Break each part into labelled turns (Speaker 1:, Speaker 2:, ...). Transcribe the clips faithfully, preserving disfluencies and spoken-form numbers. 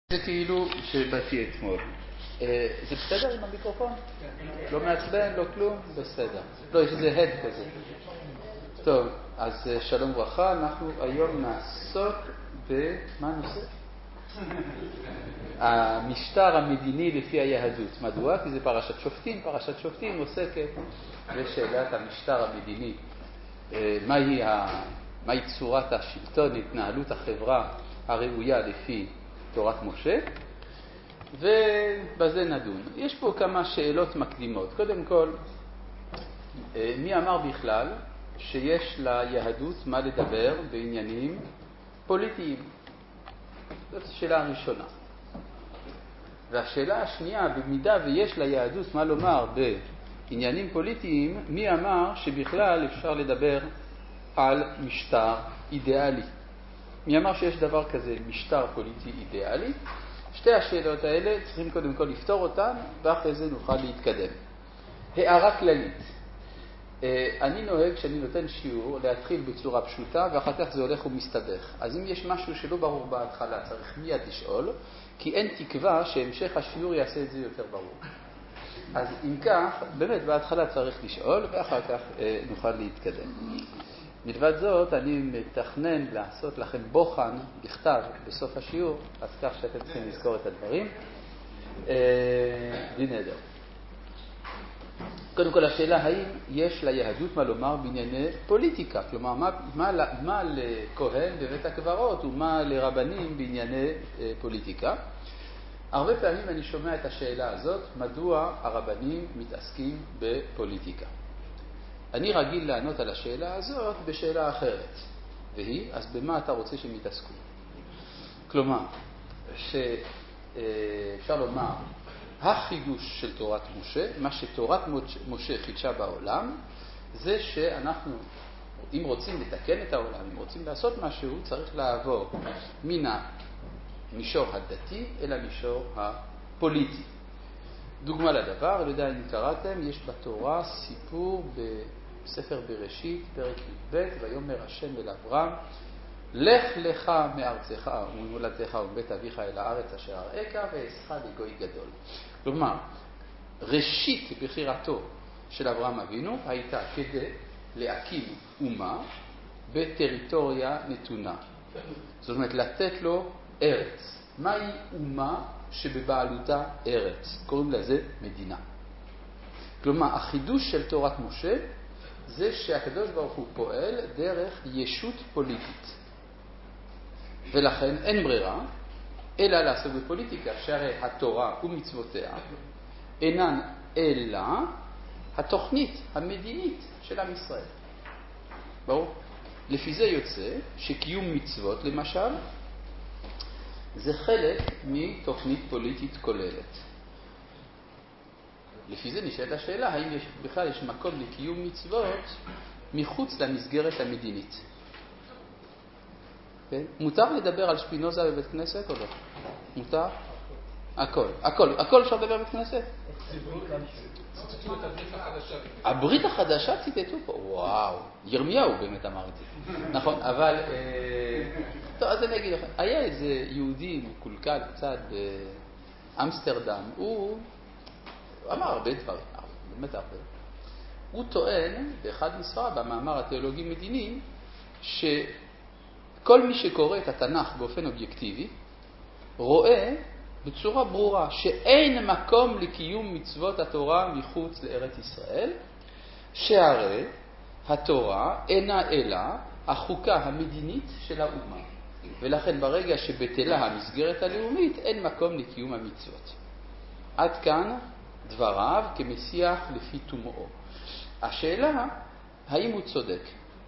Speaker 1: זה כאילו שבאתי אתמול. זה בסדר עם המיקרופון? לא מעצבן, לא כלום? בסדר. לא, יש איזה הד כזה. טוב, אז שלום ברכה, אנחנו היום נעסוק ב... מה הנושא? המשטר המדיני לפי היהדות. מדוע? כי זה פרשת שופטים. פרשת שופטים עוסקת בשאלת המשטר המדיני. מהי, ה... מהי צורת השלטון, התנהלות החברה הראויה לפי תורת משה, ובזה נדון. יש פה כמה שאלות מקדימות. קודם כל, מי אמר בכלל שיש ליהדות מה לדבר בעניינים פוליטיים? זאת השאלה הראשונה. והשאלה השנייה, במידה ויש ליהדות מה לומר בעניינים פוליטיים, מי אמר שבכלל אפשר לדבר על משטר אידיאלי? מי אמר שיש דבר כזה, משטר פוליטי אידיאלי? שתי השאלות האלה צריכים קודם כל לפתור אותן, ואחרי זה נוכל להתקדם. הערה כללית. אני נוהג כשאני נותן שיעור להתחיל בצורה פשוטה, ואחר כך זה הולך ומסתבך. אז אם יש משהו שלא ברור בהתחלה, צריך מיד לשאול, כי אין תקווה שהמשך השיעור יעשה את זה יותר ברור. אז אם כך, באמת בהתחלה צריך לשאול, ואחר כך נוכל להתקדם. מלבד זאת, אני מתכנן לעשות לכם בוחן בכתב בסוף השיעור, אז כך שאתם צריכים לזכור את הדברים. בנדר. קודם כל, השאלה האם יש ליהדות מה לומר בענייני פוליטיקה? כלומר, מה, מה, מה לכהן בבית הקברות ומה לרבנים בענייני פוליטיקה? הרבה פעמים אני שומע את השאלה הזאת, מדוע הרבנים מתעסקים בפוליטיקה? אני רגיל לענות על השאלה הזאת בשאלה אחרת, והיא, אז במה אתה רוצה שהם יתעסקו? כלומר, שאפשר לומר, החידוש של תורת משה, מה שתורת משה חידשה בעולם, זה שאנחנו, אם רוצים לתקן את העולם, אם רוצים לעשות משהו, צריך לעבור מן המישור הדתי אל המישור הפוליטי. דוגמה לדבר, לא יודע אם קראתם, יש בתורה סיפור בספר בראשית, פרק י"ב, ויאמר השם אל אברהם, לך לך מארצך וממולדתך ומבית אביך אל הארץ אשר אראך ואעשך לגוי גדול. כלומר, ראשית בחירתו של אברהם אבינו הייתה כדי להקים אומה בטריטוריה נתונה. זאת אומרת, לתת לו ארץ. מהי אומה שבבעלותה ארץ? קוראים לזה מדינה. כלומר, החידוש של תורת משה זה שהקדוש ברוך הוא פועל דרך ישות פוליטית. ולכן אין ברירה אלא לעסוק בפוליטיקה, שהרי התורה ומצוותיה אינן אלא התוכנית המדינית של עם ישראל. ברור? לפי זה יוצא שקיום מצוות למשל זה חלק מתוכנית פוליטית כוללת. לפי זה נשאלת השאלה, האם יש, בכלל יש מקום לקיום מצוות מחוץ למסגרת המדינית? כן? מותר לדבר על שפינוזה בבית כנסת או לא? מותר? הכל. הכל. הכל אפשר לדבר בבית כנסת? ציטטו את הברית החדשה. הברית החדשה ציטטו פה? וואו. ירמיהו באמת אמר את זה. נכון, אבל... טוב, אז אני אגיד לכם. היה איזה יהודי מקולקל קצת באמסטרדם. הוא אמר הרבה דברים. באמת הרבה. הוא טוען באחד מספריו, במאמר התיאולוגי מדיני, שכל מי שקורא את התנ"ך באופן אובייקטיבי, רואה בצורה ברורה שאין מקום לקיום מצוות התורה מחוץ לארץ ישראל, שהרי התורה אינה אלא החוקה המדינית של האומה. ולכן ברגע שבטלה המסגרת הלאומית, אין מקום לקיום המצוות. עד כאן דבריו כמשיח לפי תומאו. השאלה, האם הוא צודק?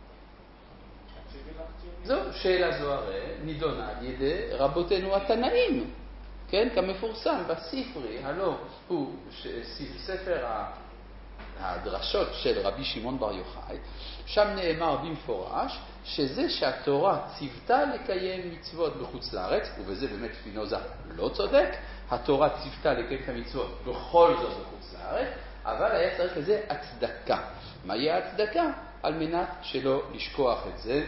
Speaker 1: זו שאלה זו הרי נידונה על ידי רבותינו התנאים. כן, כמפורסם בספרי, הלא הוא ספר הדרשות של רבי שמעון בר יוחאי, שם נאמר במפורש שזה שהתורה ציוותה לקיים מצוות בחוץ לארץ, ובזה באמת שפינוזה לא צודק, התורה ציוותה לקיים את המצוות בכל זאת בחוץ לארץ, אבל היה צריך לזה הצדקה. מה יהיה הצדקה? על מנת שלא לשכוח את זה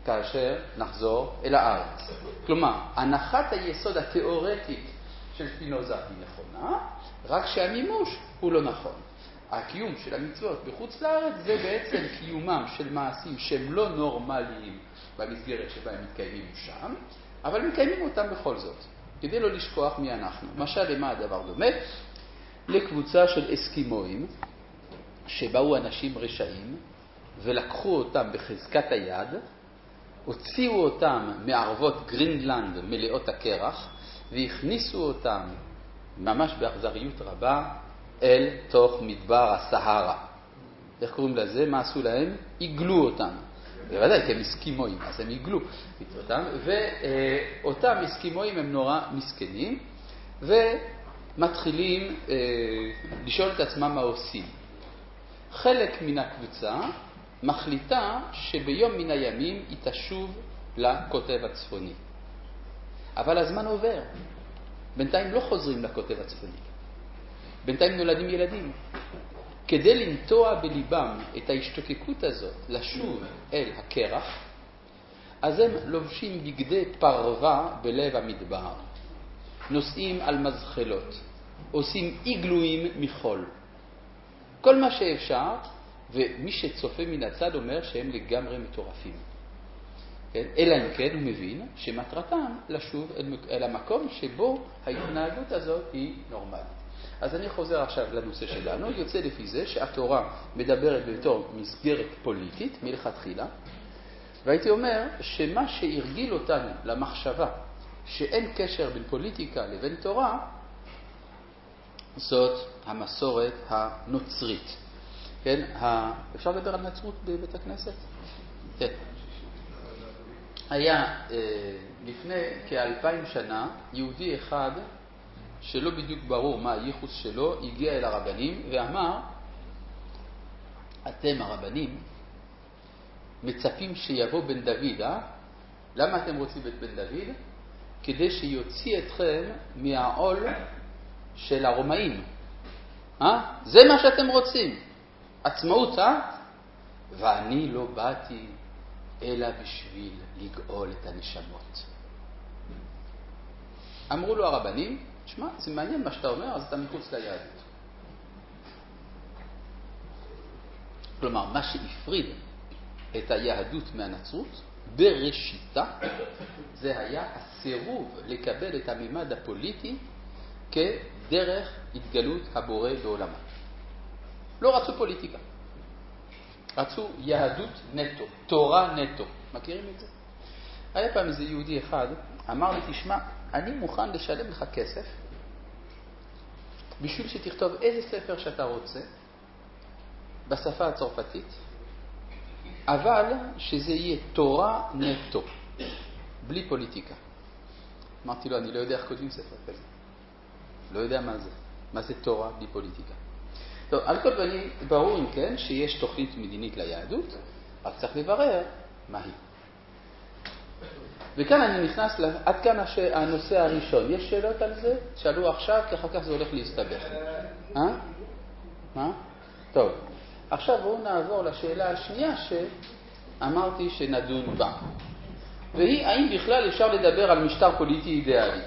Speaker 1: כאשר נחזור אל הארץ. כלומר, הנחת היסוד התיאורטית של ספינוזה היא נכונה, רק שהמימוש הוא לא נכון. הקיום של המצוות בחוץ לארץ זה בעצם קיומם של מעשים שהם לא נורמליים במסגרת שבה הם מתקיימים שם, אבל מקיימים אותם בכל זאת, כדי לא לשכוח מי אנחנו. משל למה הדבר דומה? לקבוצה של אסקימואים שבאו אנשים רשעים ולקחו אותם בחזקת היד, הוציאו אותם מערבות גרינלנד מלאות הקרח והכניסו אותם ממש באכזריות רבה אל תוך מדבר הסהרה. איך קוראים לזה? מה עשו להם? עיגלו אותם. בוודאי, כי הם אסקימואים, אז הם עיגלו אותם, ואותם אסקימואים הם נורא מסכנים, ומתחילים אה, לשאול את עצמם מה עושים. חלק מן הקבוצה מחליטה שביום מן הימים היא תשוב לקוטב הצפוני. אבל הזמן עובר. בינתיים לא חוזרים לקוטב הצפוני. בינתיים נולדים ילדים. כדי לנטוע בליבם את ההשתוקקות הזאת לשוב אל הקרח, אז הם לובשים בגדי פרווה בלב המדבר, נוסעים על מזחלות, עושים איגלויים מחול. כל מה שאפשר, ומי שצופה מן הצד אומר שהם לגמרי מטורפים. כן? אלא אם כן הוא מבין שמטרתם לשוב אל, אל המקום שבו ההתנהגות הזאת היא נורמלית. אז אני חוזר עכשיו לנושא שלנו, יוצא לפי זה שהתורה מדברת בתור מסגרת פוליטית מלכתחילה, והייתי אומר שמה שהרגיל אותנו למחשבה שאין קשר בין פוליטיקה לבין תורה, זאת המסורת הנוצרית. כן? אפשר לדבר על נצרות בבית הכנסת? כן. היה אה, לפני כאלפיים שנה יהודי אחד שלא בדיוק ברור מה הייחוס שלו, הגיע אל הרבנים ואמר, אתם הרבנים מצפים שיבוא בן דוד, אה? למה אתם רוצים את בן דוד? כדי שיוציא אתכם מהעול של הרומאים. אה? זה מה שאתם רוצים. עצמאות, אה? ואני לא באתי אלא בשביל לגאול את הנשמות. אמרו לו הרבנים, תשמע, זה מעניין מה שאתה אומר, אז אתה מחוץ ליהדות. כלומר, מה שהפריד את היהדות מהנצרות בראשיתה, זה היה הסירוב לקבל את הממד הפוליטי כדרך התגלות הבורא בעולמה. לא רצו פוליטיקה. רצו יהדות נטו, תורה נטו. מכירים את זה? היה פעם איזה יהודי אחד, אמר לי, תשמע, אני מוכן לשלם לך כסף בשביל שתכתוב איזה ספר שאתה רוצה בשפה הצרפתית, אבל שזה יהיה תורה נטו, בלי פוליטיקה. אמרתי לו, אני לא יודע איך כותבים ספר כזה. לא יודע מה זה. מה זה תורה בלי פוליטיקה. טוב, על כל פנים, ברור אם כן שיש תוכנית מדינית ליהדות, רק צריך לברר מה היא. וכאן אני נכנס עד כאן הנושא הראשון. יש שאלות על זה? שאלו עכשיו, כי אחר כך זה הולך להסתבך. אה? מה? טוב. עכשיו בואו נעבור לשאלה השנייה שאמרתי שנדון בה. והיא, האם בכלל אפשר לדבר על משטר פוליטי אידיאלי?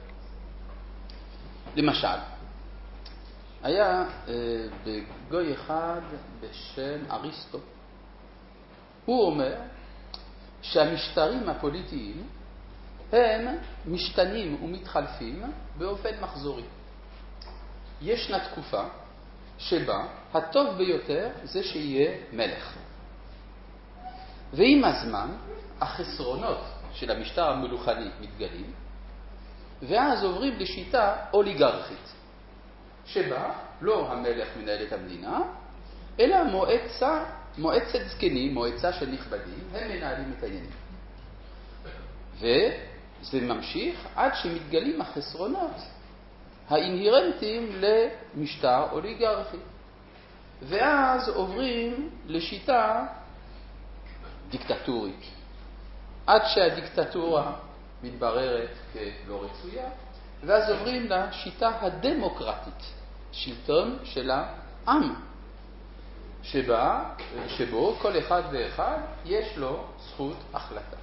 Speaker 1: למשל, היה אה, בגוי אחד בשם אריסטו. הוא אומר שהמשטרים הפוליטיים הם משתנים ומתחלפים באופן מחזורי. ישנה תקופה שבה הטוב ביותר זה שיהיה מלך. ועם הזמן החסרונות של המשטר המלוכני מתגלים, ואז עוברים לשיטה אוליגרכית, שבה לא המלך מנהל את המדינה, אלא מועצה, מועצת זקנים, מועצה של נכבדים, הם מנהלים את העניינים. וזה ממשיך עד שמתגלים החסרונות האינהרנטיים למשטר אוליגרכי. ואז עוברים לשיטה דיקטטורית, עד שהדיקטטורה מתבררת כלא רצויה, ואז עוברים לשיטה הדמוקרטית, שלטון של העם, שבה, שבו כל אחד ואחד יש לו זכות החלטה.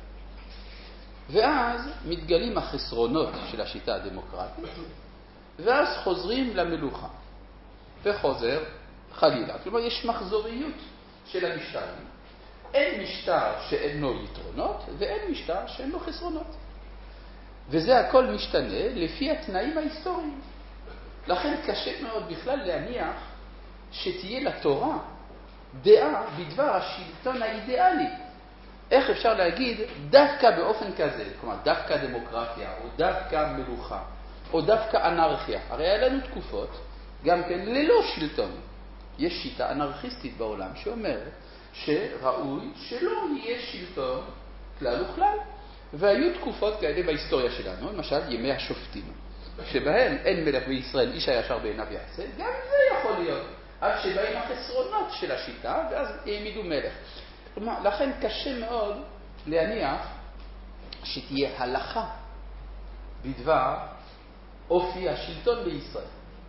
Speaker 1: ואז מתגלים החסרונות של השיטה הדמוקרטית, ואז חוזרים למלוכה, וחוזר חלילה. כלומר, יש מחזוריות של המשטרים. אין משטר שאין לו יתרונות, ואין משטר שאין לו חסרונות. וזה הכל משתנה לפי התנאים ההיסטוריים. לכן קשה מאוד בכלל להניח שתהיה לתורה דעה בדבר השלטון האידיאלי. איך אפשר להגיד דווקא באופן כזה, כלומר דווקא דמוקרטיה, או דווקא מלוכה, או דווקא אנרכיה. הרי היה לנו תקופות, גם כן ללא שלטון. יש שיטה אנרכיסטית בעולם שאומרת שראוי שלא יהיה שלטון כלל וכלל. והיו תקופות כאלה בהיסטוריה שלנו, למשל ימי השופטים, שבהם אין מלך בישראל, איש הישר בעיניו יעשה, גם זה יכול להיות, עד שבאים החסרונות של השיטה, ואז העמידו מלך. כלומר, לכן קשה מאוד להניח שתהיה הלכה בדבר אופי השלטון בישראל.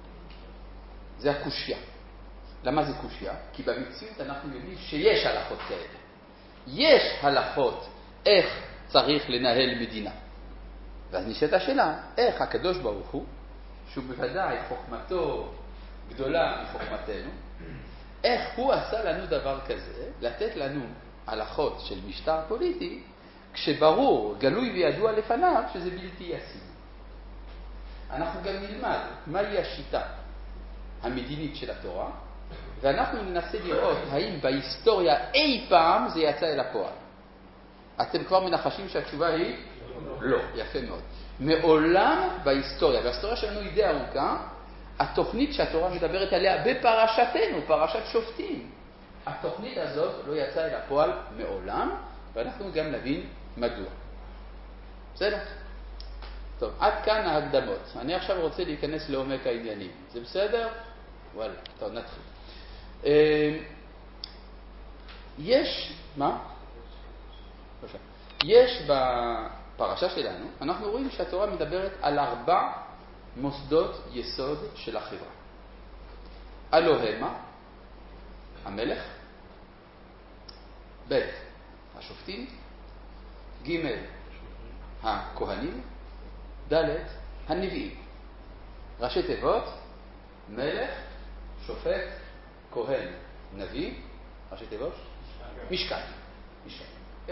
Speaker 1: זה הקושיה. למה זה קושיה? כי במציאות אנחנו יודעים שיש הלכות כאלה. יש הלכות איך צריך לנהל מדינה. ואז נשאלת השאלה, איך הקדוש ברוך הוא, שהוא בוודאי חוכמתו גדולה מחוכמתנו, איך הוא עשה לנו דבר כזה, לתת לנו הלכות של משטר פוליטי, כשברור, גלוי וידוע לפניו, שזה בלתי ישים. אנחנו גם נלמד מהי השיטה המדינית של התורה, ואנחנו ננסה לראות האם בהיסטוריה אי פעם זה יצא אל הפועל. אתם כבר מנחשים שהתשובה היא? לא. יפה מאוד. מעולם בהיסטוריה, וההיסטוריה שלנו היא די ארוכה, התוכנית שהתורה מדברת עליה בפרשתנו, פרשת שופטים, התוכנית הזאת לא יצאה אל הפועל מעולם, ואנחנו גם נבין מדוע. בסדר? טוב, עד כאן ההקדמות. אני עכשיו רוצה להיכנס לעומק העניינים. זה בסדר? וואלה, טוב, נתחיל. יש, מה? יש בפרשה שלנו, אנחנו רואים שהתורה מדברת על ארבע מוסדות יסוד של החברה. הלא המה, המלך, ב' השופטים, ג' הכהנים, ד' הנביאים. ראשי תיבות, מלך, שופט, כהן, נביא, ראשי תיבות, משכן. משכן.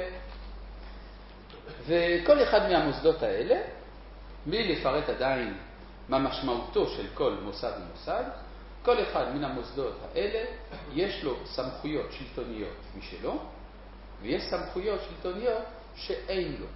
Speaker 1: וכל אחד מהמוסדות האלה, בלי לפרט עדיין מה משמעותו של כל מוסד ומוסד, כל אחד מן המוסדות האלה יש לו סמכויות שלטוניות משלו, ויש סמכויות שלטוניות שאין לו.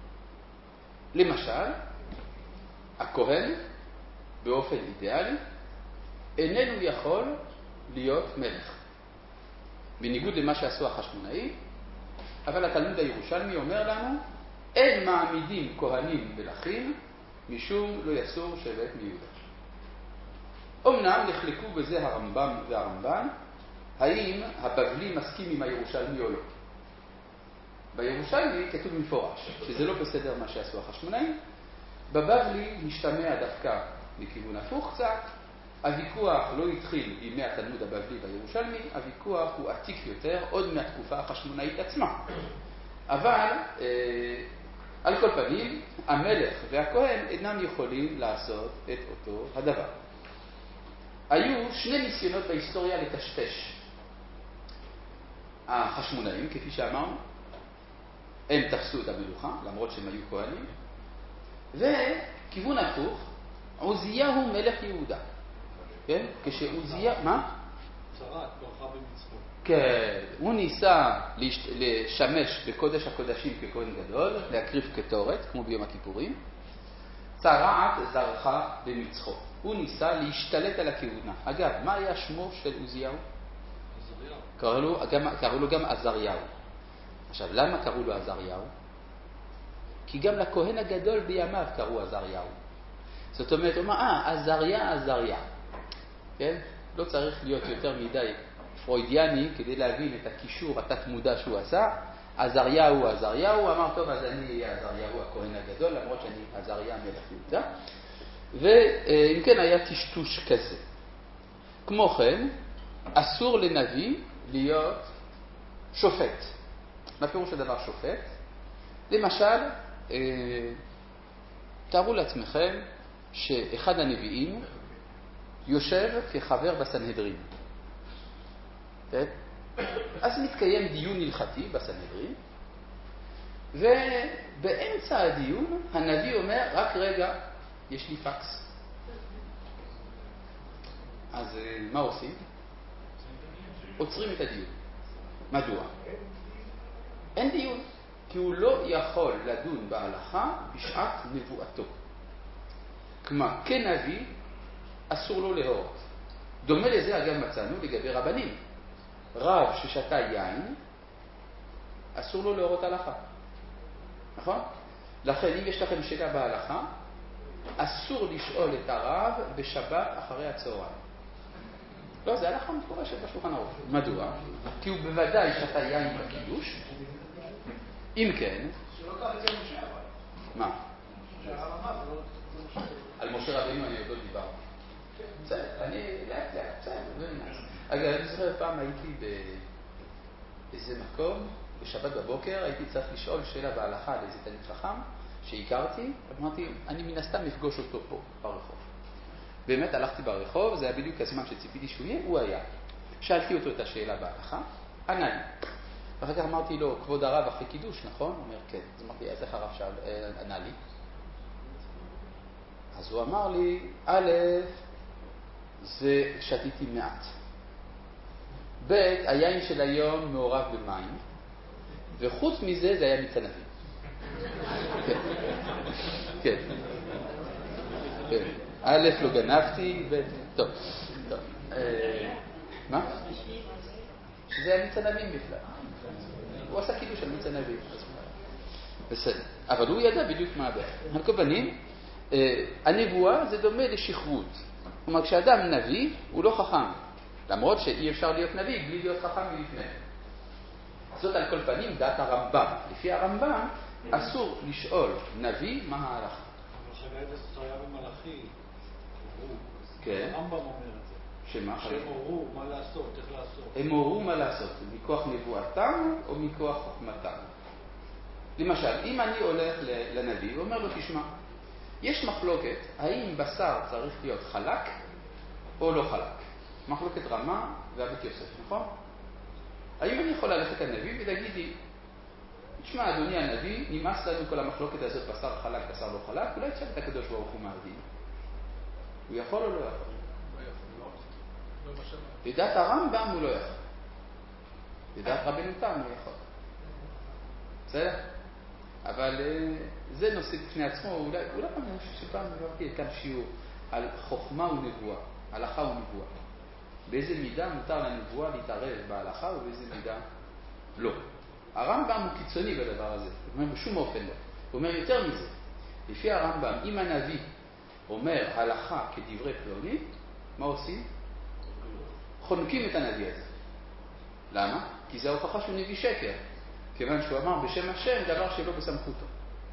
Speaker 1: למשל, הכהן באופן אידיאלי איננו יכול להיות מלך. בניגוד למה שעשו החשמונאים, אבל התלמוד הירושלמי אומר לנו, אין מעמידים כהנים מלכים, משום לא יסור שבט מיהודה. אמנם נחלקו בזה הרמב"ם והרמב"ן, האם הבבלי מסכים עם הירושלמי או לא. בירושלמי כתוב מפורש, שזה לא בסדר מה שעשו החשמונאים, בבבלי משתמע דווקא מכיוון הפוך קצת, הוויכוח לא התחיל בימי התלמוד הבבלי בירושלמי, הוויכוח הוא עתיק יותר, עוד מהתקופה החשמונאית עצמה. אבל, אה, על כל פנים, המלך והכהן אינם יכולים לעשות את אותו הדבר. היו שני ניסיונות בהיסטוריה לטשטש. החשמונאים, כפי שאמרנו, הם תפסו את המלוכה, למרות שהם היו כהנים, וכיוון הפוך, עוזיהו מלך יהודה. כן? כשעוזיה, מה?
Speaker 2: צרת, ברכה במצוות.
Speaker 1: כן, הוא ניסה לשמש בקודש הקודשים ככהן גדול, להקריב קטורת, כמו ביום הכיפורים. צרעת זרחה במצחו. הוא ניסה להשתלט על הכהונה. אגב, מה היה שמו של עוזיהו?
Speaker 2: עזריהו.
Speaker 1: קראו לו, גם, קראו לו גם עזריהו. עכשיו, למה קראו לו עזריהו? כי גם לכהן הגדול בימיו קראו עזריהו. זאת אומרת, הוא אמר, אה, עזריה, עזריה. כן? לא צריך להיות יותר מדי פרוידיאני כדי להבין את הקישור התת מודע שהוא עשה. עזריהו, עזריהו, אמר, טוב, אז אני אהיה עזריהו הכהן הגדול, למרות שאני עזריה מלך יהודה. ואם כן, היה טשטוש כזה. כמו כן, אסור לנביא להיות שופט. מה פירוש הדבר שופט? למשל, תארו לעצמכם שאחד הנביאים יושב כחבר בסנהדרין. אז מתקיים דיון הלכתי בסנהדרין, ובאמצע הדיון הנביא אומר, רק רגע, יש לי פקס. אז מה עושים? עוצרים את הדיון. מדוע? אין דיון, כי הוא לא יכול לדון בהלכה בשעת נבואתו. כלומר, כנביא אסור לו להורות. דומה לזה אגב מצאנו לגבי רבנים. רב ששתה יין, אסור לו להורות הלכה. נכון? לכן אם יש לכם שאלה בהלכה, אסור לשאול את הרב בשבת אחרי הצהריים. לא, זה הלכה מפורשת בשולחן ערוך. מדוע? כי הוא בוודאי שתה יין בקידוש. אם כן...
Speaker 2: שלא כך אצל משה אבל.
Speaker 1: מה?
Speaker 2: שהרב אמר, זה לא משה.
Speaker 1: על משה רבינו אני עוד לא דיברתי. בסדר, אני לאט לאט, בסדר, לא נמאס. אגב, אני זוכר פעם הייתי באיזה מקום, בשבת בבוקר, הייתי צריך לשאול שאלה בהלכה לאיזה תלמיד חכם שהכרתי, אמרתי, אני מן הסתם אפגוש אותו פה, ברחוב. באמת הלכתי ברחוב, זה היה בדיוק הזמן שציפיתי שהוא יהיה, הוא היה. שאלתי אותו את השאלה בהלכה, ענה לי. ואחר כך אמרתי לו, כבוד הרב אחרי קידוש, נכון? הוא אומר, כן. אז אמרתי, אז איך הרב שאל, ענה לי? אז הוא אמר לי, א', זה שתיתי מעט. ב', היין של היום מעורב במים, וחוץ מזה זה היה מצנבים. כן. כן. כן. א', לא גנבתי, ב', טוב. טוב. מה? שזה היה מצנבים בכלל. הוא עשה קידוש על מצנבים. בסדר. אבל הוא ידע בדיוק מה הבעיה. על כל פנים, הנבואה זה דומה לשכרות. כלומר, כשאדם נביא, הוא לא חכם. למרות שאי אפשר להיות נביא בלי להיות חכם מלפני. זאת על כל פנים דעת הרמב"ם. לפי הרמב"ם, אסור לשאול נביא מה ההלכה.
Speaker 2: אבל חגי וסטריה ומלאכי,
Speaker 1: כן.
Speaker 2: הרמב"ם אומר את זה.
Speaker 1: שמה?
Speaker 2: שהם הורו מה לעשות, איך לעשות.
Speaker 1: הם הורו מה לעשות, מכוח נבואתם או מכוח חוכמתם. למשל, אם אני הולך לנביא ואומר לו, תשמע, יש מחלוקת, האם בשר צריך להיות חלק או לא חלק. מחלוקת רמה והבית יוסף, נכון? האם אני יכול ללכת לנביא ולהגיד, תשמע, אדוני הנביא, נמאס לנו כל המחלוקת הזאת, בשר חלק, בשר לא חלק, אולי תשאל את הקדוש ברוך הוא מה הדין. הוא יכול או לא יכול? לדעת הרמב"ם הוא לא יכול. לדעת רבנו תם הוא יכול. בסדר? אבל זה נושא בפני עצמו, אולי, אולי אני חושב שפעם עברתי כאן שיעור על חוכמה ונבואה, הלכה ונבואה. באיזה מידה מותר לנבואה להתערב בהלכה ובאיזה מידה לא. הרמב"ם הוא קיצוני בדבר הזה, הוא אומר בשום אופן לא. הוא אומר יותר מזה, לפי הרמב"ם, אם הנביא אומר הלכה כדברי פלוני, מה עושים? חונקים את הנביא הזה. למה? כי זה ההוכחה שהוא נביא שקר. כיוון שהוא אמר בשם השם דבר שלא בסמכותו.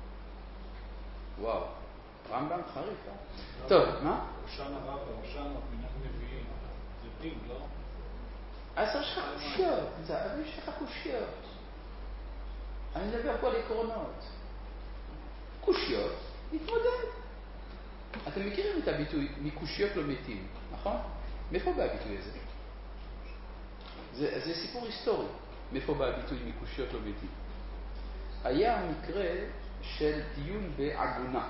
Speaker 1: וואו, רמב"ם חריף, אה? טוב, מה?
Speaker 2: ראשן הרב, ראשן מנהג נביאים, זה דין, לא?
Speaker 1: אז יש לך קושיות, אבל יש לך קושיות. אני מדבר פה על עקרונות. קושיות, נתמודד. אתם מכירים את הביטוי, מקושיות לא מתים, נכון? מאיפה בא הביטוי הזה? זה, זה סיפור היסטורי. מאיפה בא הביטוי מקושיות לא מתים? היה מקרה של דיון בעגונה.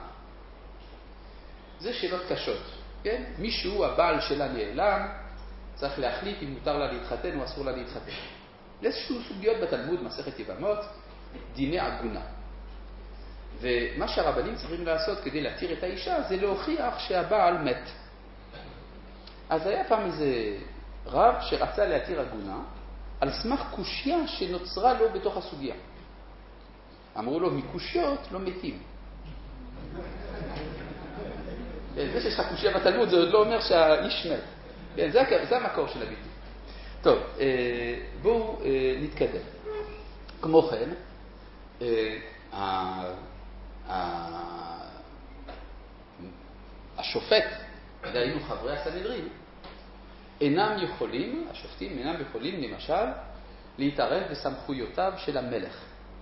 Speaker 1: זה שאלות קשות, כן? מישהו, הבעל שלה נעלם, צריך להחליט אם מותר לה להתחתן או אסור לה להתחתן. איזשהו סוגיות בתלמוד, מסכת יבמות, דיני עגונה. ומה שהרבנים צריכים לעשות כדי להתיר את האישה, זה להוכיח שהבעל מת. אז היה פעם איזה רב שרצה להתיר עגונה, על סמך קושיה שנוצרה לו בתוך הסוגיה. אמרו לו, מקושיות לא מתים. זה שיש לך קושיה בתלמוד, זה עוד לא אומר שהאיש מת. זה, זה המקור של הביטוי. טוב, בואו נתקדם. כמו כן, השופט, דהיינו חברי הסנהדרין, אינם יכולים, השופטים אינם יכולים למשל להתערב בסמכויותיו של המלך.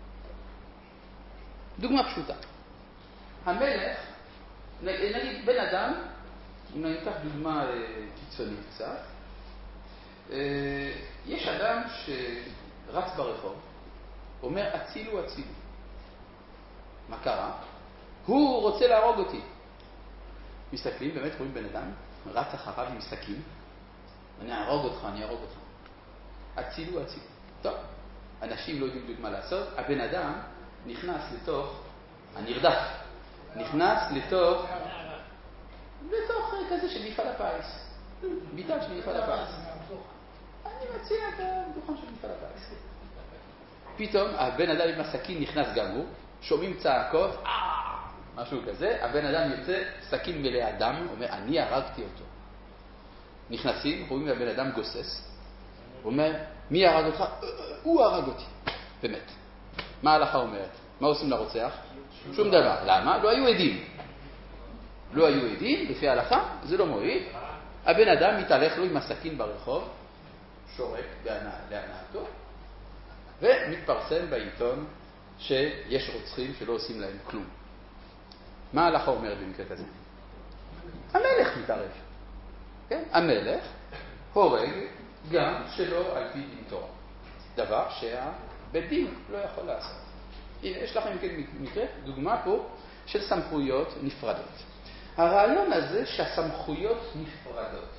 Speaker 1: דוגמה פשוטה. המלך, נגיד בן אדם, אם ניקח דוגמה קיצונית קצת, יש אדם שרץ ברחוב, אומר הצילו הצילו. מה קרה? הוא רוצה להרוג אותי. מסתכלים, באמת רואים בן אדם, רץ אחריו עם סכין, אני אהרוג אותך, אני אהרוג אותך. הצילו הצילו. טוב, אנשים לא יודעים בדיוק מה לעשות, הבן אדם נכנס לתוך, הנרדף, נכנס לתוך, לתוך כזה של מפעל הפיס. ביטל של מפעל הפיס. אני מציע את הדוכן של מפעל הפיס. פתאום הבן אדם עם הסכין נכנס גם הוא, שומעים צעקות, אה, משהו כזה, הבן אדם יוצא, סכין מלא דם, אומר, אני הרגתי אותו. נכנסים, רואים הבן אדם גוסס, אומר, מי הרג אותך? הוא הרג אותי. באמת. מה ההלכה אומרת? מה עושים לרוצח? שום דבר. למה? לא היו עדים. לא היו עדים, לפי ההלכה, זה לא מועיל. הבן אדם מתהלך לו עם הסכין ברחוב, שורק להנאתו, ומתפרסם בעיתון שיש רוצחים שלא עושים להם כלום. מה ההלכה אומרת במקרה כזה? המלך מתערב. כן? המלך הורג גם שלא על פי דין תורה. דבר שהבית דין לא יכול לעשות. הנה, יש לכם מקרה, דוגמה פה של סמכויות נפרדות. הרעיון הזה שהסמכויות נפרדות,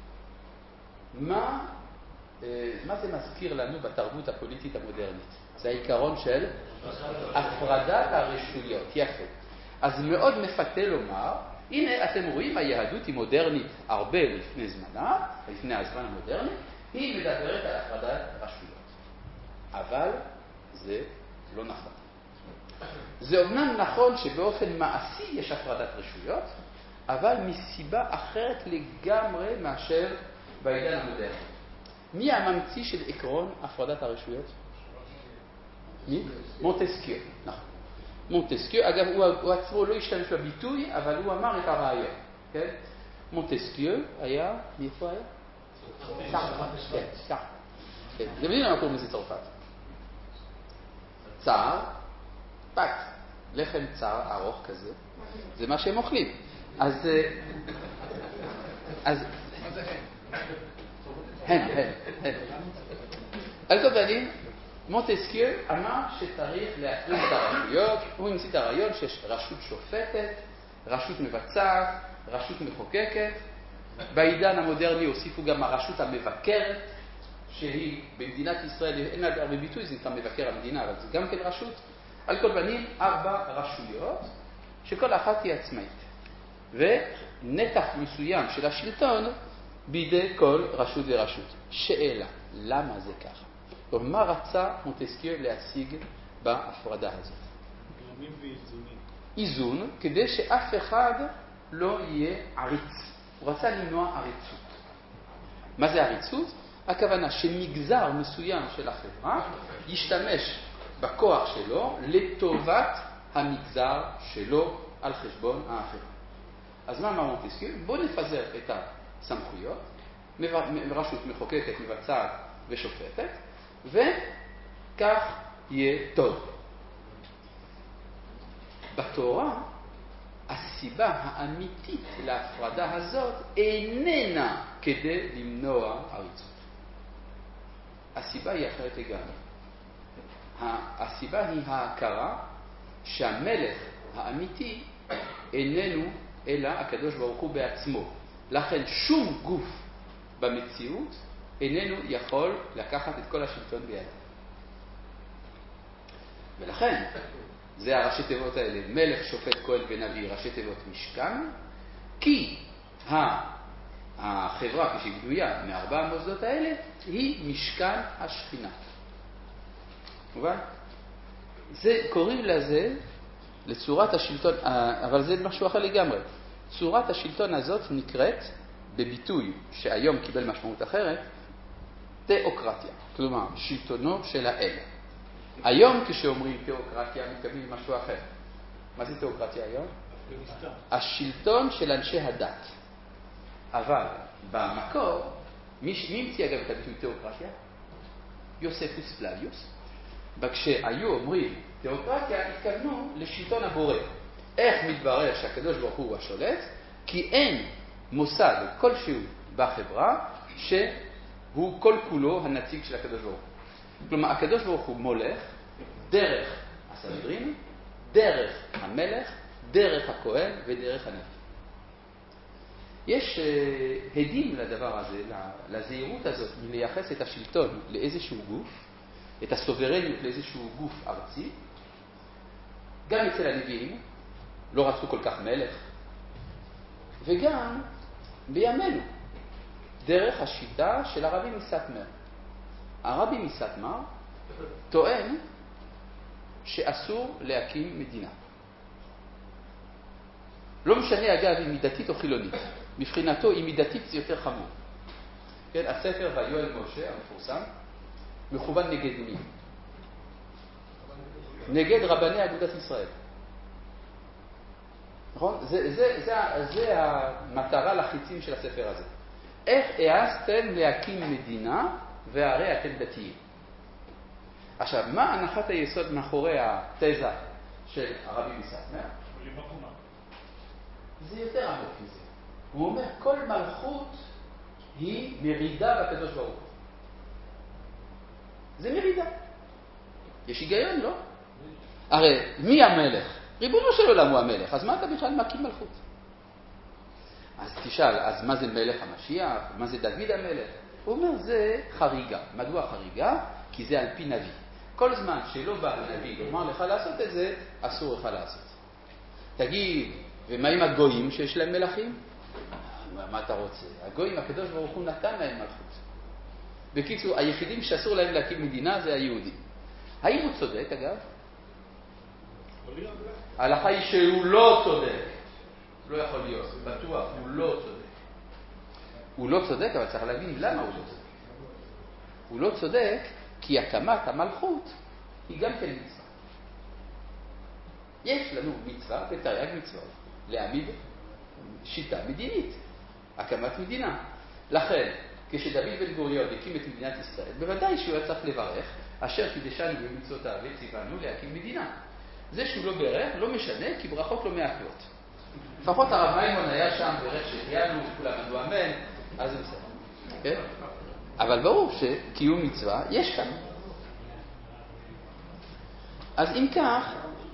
Speaker 1: מה, מה זה מזכיר לנו בתרבות הפוליטית המודרנית? זה העיקרון של הפרדת הרשויות. יפה. אז מאוד מפתה לומר, הנה אתם רואים, היהדות היא מודרנית הרבה לפני זמנה, לפני הזמן המודרני, היא מדברת על הפרדת רשויות. אבל זה לא נכון. זה אומנם נכון שבאופן מעשי יש הפרדת רשויות, אבל מסיבה אחרת לגמרי מאשר בעידן המודרני. מי הממציא של עקרון הפרדת הרשויות? מי? מונטסקיו. נכון. מונטסקיו, אגב, הוא, הוא עצמו לא השתמש בביטוי, אבל הוא אמר את הרעיון. כן? מונטסקיו היה, מאיפה היה? צרפת. כן, צרפת. כן. זה מבין למה קוראים לזה צרפת. צער, פת, לחם צער ארוך כזה, זה מה שהם אוכלים. אז, אז, הם, הם, הם. על כל פנים, מונטסקיו אמר שצריך להפריד את הרשויות, הוא המציא את הרעיון שיש רשות שופטת, רשות מבצעת, רשות מחוקקת. בעידן המודרני הוסיפו גם הרשות המבקרת, שהיא במדינת ישראל, אין לה הרבה ביטוי, זה נקרא מבקר המדינה, אבל זה גם כן רשות. על כל פנים, ארבע רשויות, שכל אחת היא עצמאית. ונתח מסוים של השלטון בידי כל רשות ורשות. שאלה, למה זה ככה? מה רצה מונטסקיו להשיג בהפרדה הזאת?
Speaker 2: גרמים ואיזונים.
Speaker 1: איזון, כדי שאף אחד לא יהיה עריץ. הוא רצה למנוע עריצות. מה זה עריצות? הכוונה שמגזר מסוים של החברה ישתמש בכוח שלו לטובת המגזר שלו על חשבון האחר. אז מה אמר מונטסקיו? בואו נפזר את הסמכויות, רשות מחוקקת, מבצעת ושופטת, וכך יהיה טוב. בתורה, הסיבה האמיתית להפרדה הזאת איננה כדי למנוע עריצות. הסיבה היא אחרת לגמרי. הסיבה היא ההכרה שהמלך האמיתי איננו אלא הקדוש ברוך הוא בעצמו. לכן שום גוף במציאות איננו יכול לקחת את כל השלטון בידיו. ולכן, זה הראשי תיבות האלה, מלך, שופט, כהן ונביא, ראשי תיבות משכן, כי החברה כשהיא בנויה מארבע המוסדות האלה, היא משכן השכינה. מובן? זה, קוראים לזה, לצורת השלטון, אבל זה משהו אחר לגמרי. צורת השלטון הזאת נקראת, בביטוי שהיום קיבל משמעות אחרת, תיאוקרטיה. כלומר, שלטונו של האל. היום כשאומרים תיאוקרטיה, מתכוונים משהו אחר. מה זה תיאוקרטיה היום?
Speaker 2: אפגניסטן.
Speaker 1: השלטון של אנשי הדת. אבל במקור, מי, מי המציא אגב את הביטוי תיאוקרטיה? יוספוס פלביוס. וכשהיו אומרים תיאוקרטיה, התכוונו לשלטון הבורא. איך מתברר שהקדוש ברוך הוא השולט? כי אין מוסד כלשהו בחברה שהוא כל כולו הנציג של הקדוש ברוך הוא. כלומר, הקדוש ברוך הוא מולך דרך הסנהדרין, דרך המלך, דרך הכהן ודרך הנביא. יש uh, הדים לדבר הזה, לזהירות הזאת, מלייחס את השלטון לאיזשהו גוף, את הסוברניות לאיזשהו גוף ארצי. גם אצל הנביאים, לא רצו כל כך מלך, וגם בימינו, דרך השיטה של הרבי מסטמר. הרבי מסטמר טוען שאסור להקים מדינה. לא משנה אגב אם היא דתית או חילונית. מבחינתו אם היא דתית זה יותר חמור. כן, הספר ויואל משה המפורסם מכוון נגד מי? נגד רבני אגודת ישראל. נכון? זה, זה, זה, זה המטרה לחיצים של הספר הזה. איך העזתם להקים מדינה והרי אתם דתיים? עכשיו, מה הנחת היסוד מאחורי התזה של הרבי מסטמר? זה יותר עמוק מזה. הוא אומר, כל מלכות היא מרידה בקדוש ברוך הוא. זה מרידה. יש היגיון, לא? הרי מי המלך? ריבונו של עולם הוא המלך, אז מה אתה בכלל מקים מלכות? אז תשאל, אז מה זה מלך המשיח? מה זה דוד המלך? הוא אומר, זה חריגה. מדוע חריגה? כי זה על פי נביא. כל זמן שלא בא הנביא לומר לך לעשות את זה, אסור לך לעשות. תגיד, ומה עם הגויים שיש להם מלכים? מה אתה רוצה? הגויים, הקדוש ברוך הוא נתן להם מלכות. בקיצור, היחידים שאסור להם להקים מדינה זה היהודים. האם הוא צודק, אגב? ההלכה היא שהוא לא צודק. לא יכול להיות, בטוח, הוא לא צודק. הוא לא צודק, אבל צריך להבין למה הוא לא צודק. הוא לא צודק כי הקמת המלכות היא גם כן מצווה. יש לנו מצווה ותרי"ג מצוות להעמיד שיטה מדינית, הקמת מדינה. לכן, כשדוד בן גוריון הקים את מדינת ישראל, בוודאי שהוא היה צריך לברך, אשר קידשנו במצוותיו וציוונו להקים מדינה. זה שהוא לא ברך לא משנה, כי ברכות לא מעכבות. לפחות הרב מימון היה שם ברך שהחיינו, כולם עמדו אמן, אז זה בסדר. כן? אבל ברור שקיום מצווה יש כאן. אז אם כך,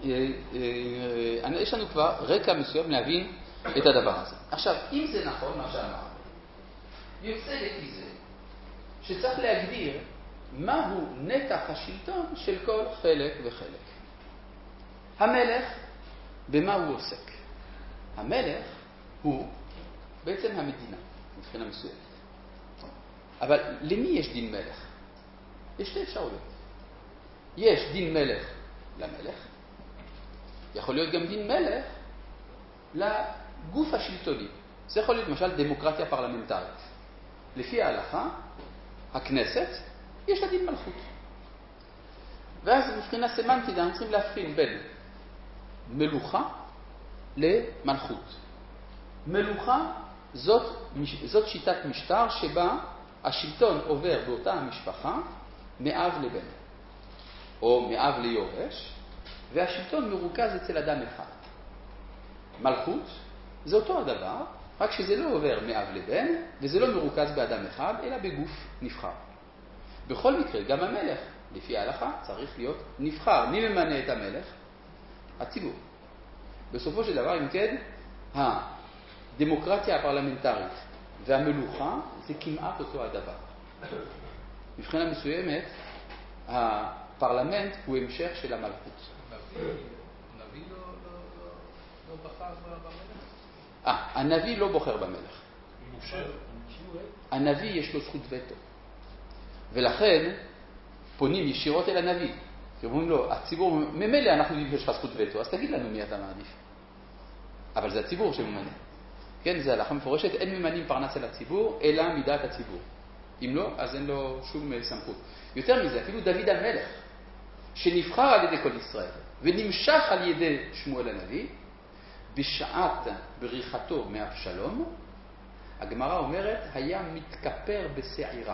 Speaker 1: יש לנו כבר רקע מסוים להבין את הדבר הזה. עכשיו, אם זה נכון מה שאמרנו, יוצא לפי זה שצריך להגדיר מהו נתח השלטון של כל חלק וחלק. המלך, במה הוא עוסק? המלך הוא בעצם המדינה, מבחינה מסוימת. אבל למי יש דין מלך? יש שתי אפשרויות. יש דין מלך למלך, יכול להיות גם דין מלך לגוף השלטוני. זה יכול להיות למשל דמוקרטיה פרלמנטרית. לפי ההלכה, הכנסת, יש לה דין מלכות. ואז מבחינה סמנטית אנחנו צריכים להבחין בין מלוכה למלכות. מלוכה זאת, זאת שיטת משטר שבה השלטון עובר באותה המשפחה מאב לבן, או מאב ליורש, והשלטון מרוכז אצל אדם אחד. מלכות זה אותו הדבר, רק שזה לא עובר מאב לבן, וזה לא מרוכז באדם אחד, אלא בגוף נבחר. בכל מקרה, גם המלך, לפי ההלכה, צריך להיות נבחר. מי ממנה את המלך? הציבור. בסופו של דבר, אם כן, הדמוקרטיה הפרלמנטרית והמלוכה זה כמעט אותו הדבר. מבחינה מסוימת, הפרלמנט הוא המשך של המלכות.
Speaker 2: הנביא לא בחר במלך?
Speaker 1: אה, הנביא לא בוחר במלך. הנביא יש לו זכות וטו. ולכן פונים ישירות אל הנביא. אומרים לו, הציבור, ממילא אנחנו יודעים שיש לך זכות וטו, אז תגיד לנו מי אתה מעדיף. אבל זה הציבור שממנה. כן, זה הלכה מפורשת, אין ממנים פרנס אל הציבור, אלא מדעת הציבור. אם לא, אז אין לו שום סמכות. יותר מזה, אפילו דוד המלך, שנבחר על ידי כל ישראל, ונמשך על ידי שמואל הנביא, בשעת בריחתו מאבשלום, הגמרא אומרת, היה מתכפר בשעירה.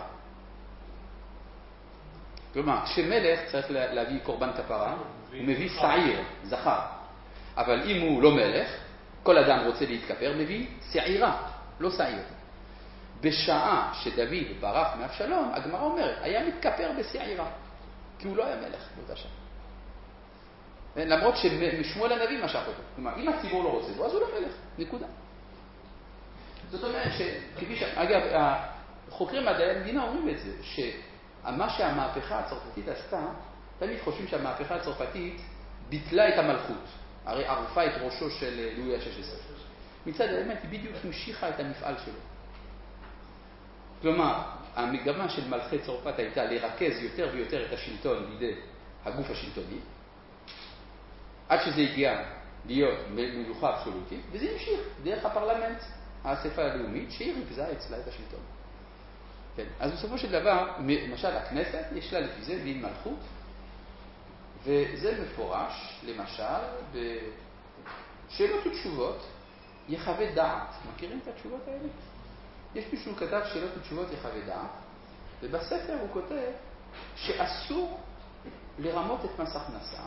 Speaker 1: כלומר, כשמלך צריך להביא קורבן כפרה, הוא מביא שעיר, זכר. אבל אם הוא לא מלך, כל אדם רוצה להתכפר, מביא שעירה, לא שעיר. בשעה שדוד ברח מאבשלום, הגמרא אומרת, היה מתכפר בשעירה, כי הוא לא היה מלך באותה שעה. למרות ששמואל הנביא משך אותו. כלומר, אם הציבור לא רוצה, אז הוא לא מלך, נקודה. זאת אומרת שכפי ש... אגב, החוקרים מדעי המדינה אומרים את זה, שמה שהמהפכה הצרפתית עשתה, תמיד חושבים שהמהפכה הצרפתית ביטלה את המלכות, הרי ערפה את ראשו של לואי ה-שש עשרה. מצד האמת היא בדיוק המשיכה את המפעל שלו. כלומר, המגמה של מלכי צרפת הייתה לרכז יותר ויותר את השלטון בידי הגוף השלטוני, עד שזה הגיע להיות מלוכה אבסולוטית, וזה המשיך דרך הפרלמנט, האספה הלאומית, שהיא ריכזה אצלה את השלטון. כן. אז בסופו של דבר, למשל הכנסת, יש לה לפי זה דין מלכות, וזה מפורש, למשל, בשאלות ותשובות, יחווה דעת. מכירים את התשובות האלה? יש מישהו כתב שאלות ותשובות יחווה דעת, ובספר הוא כותב שאסור לרמות את מס הכנסה,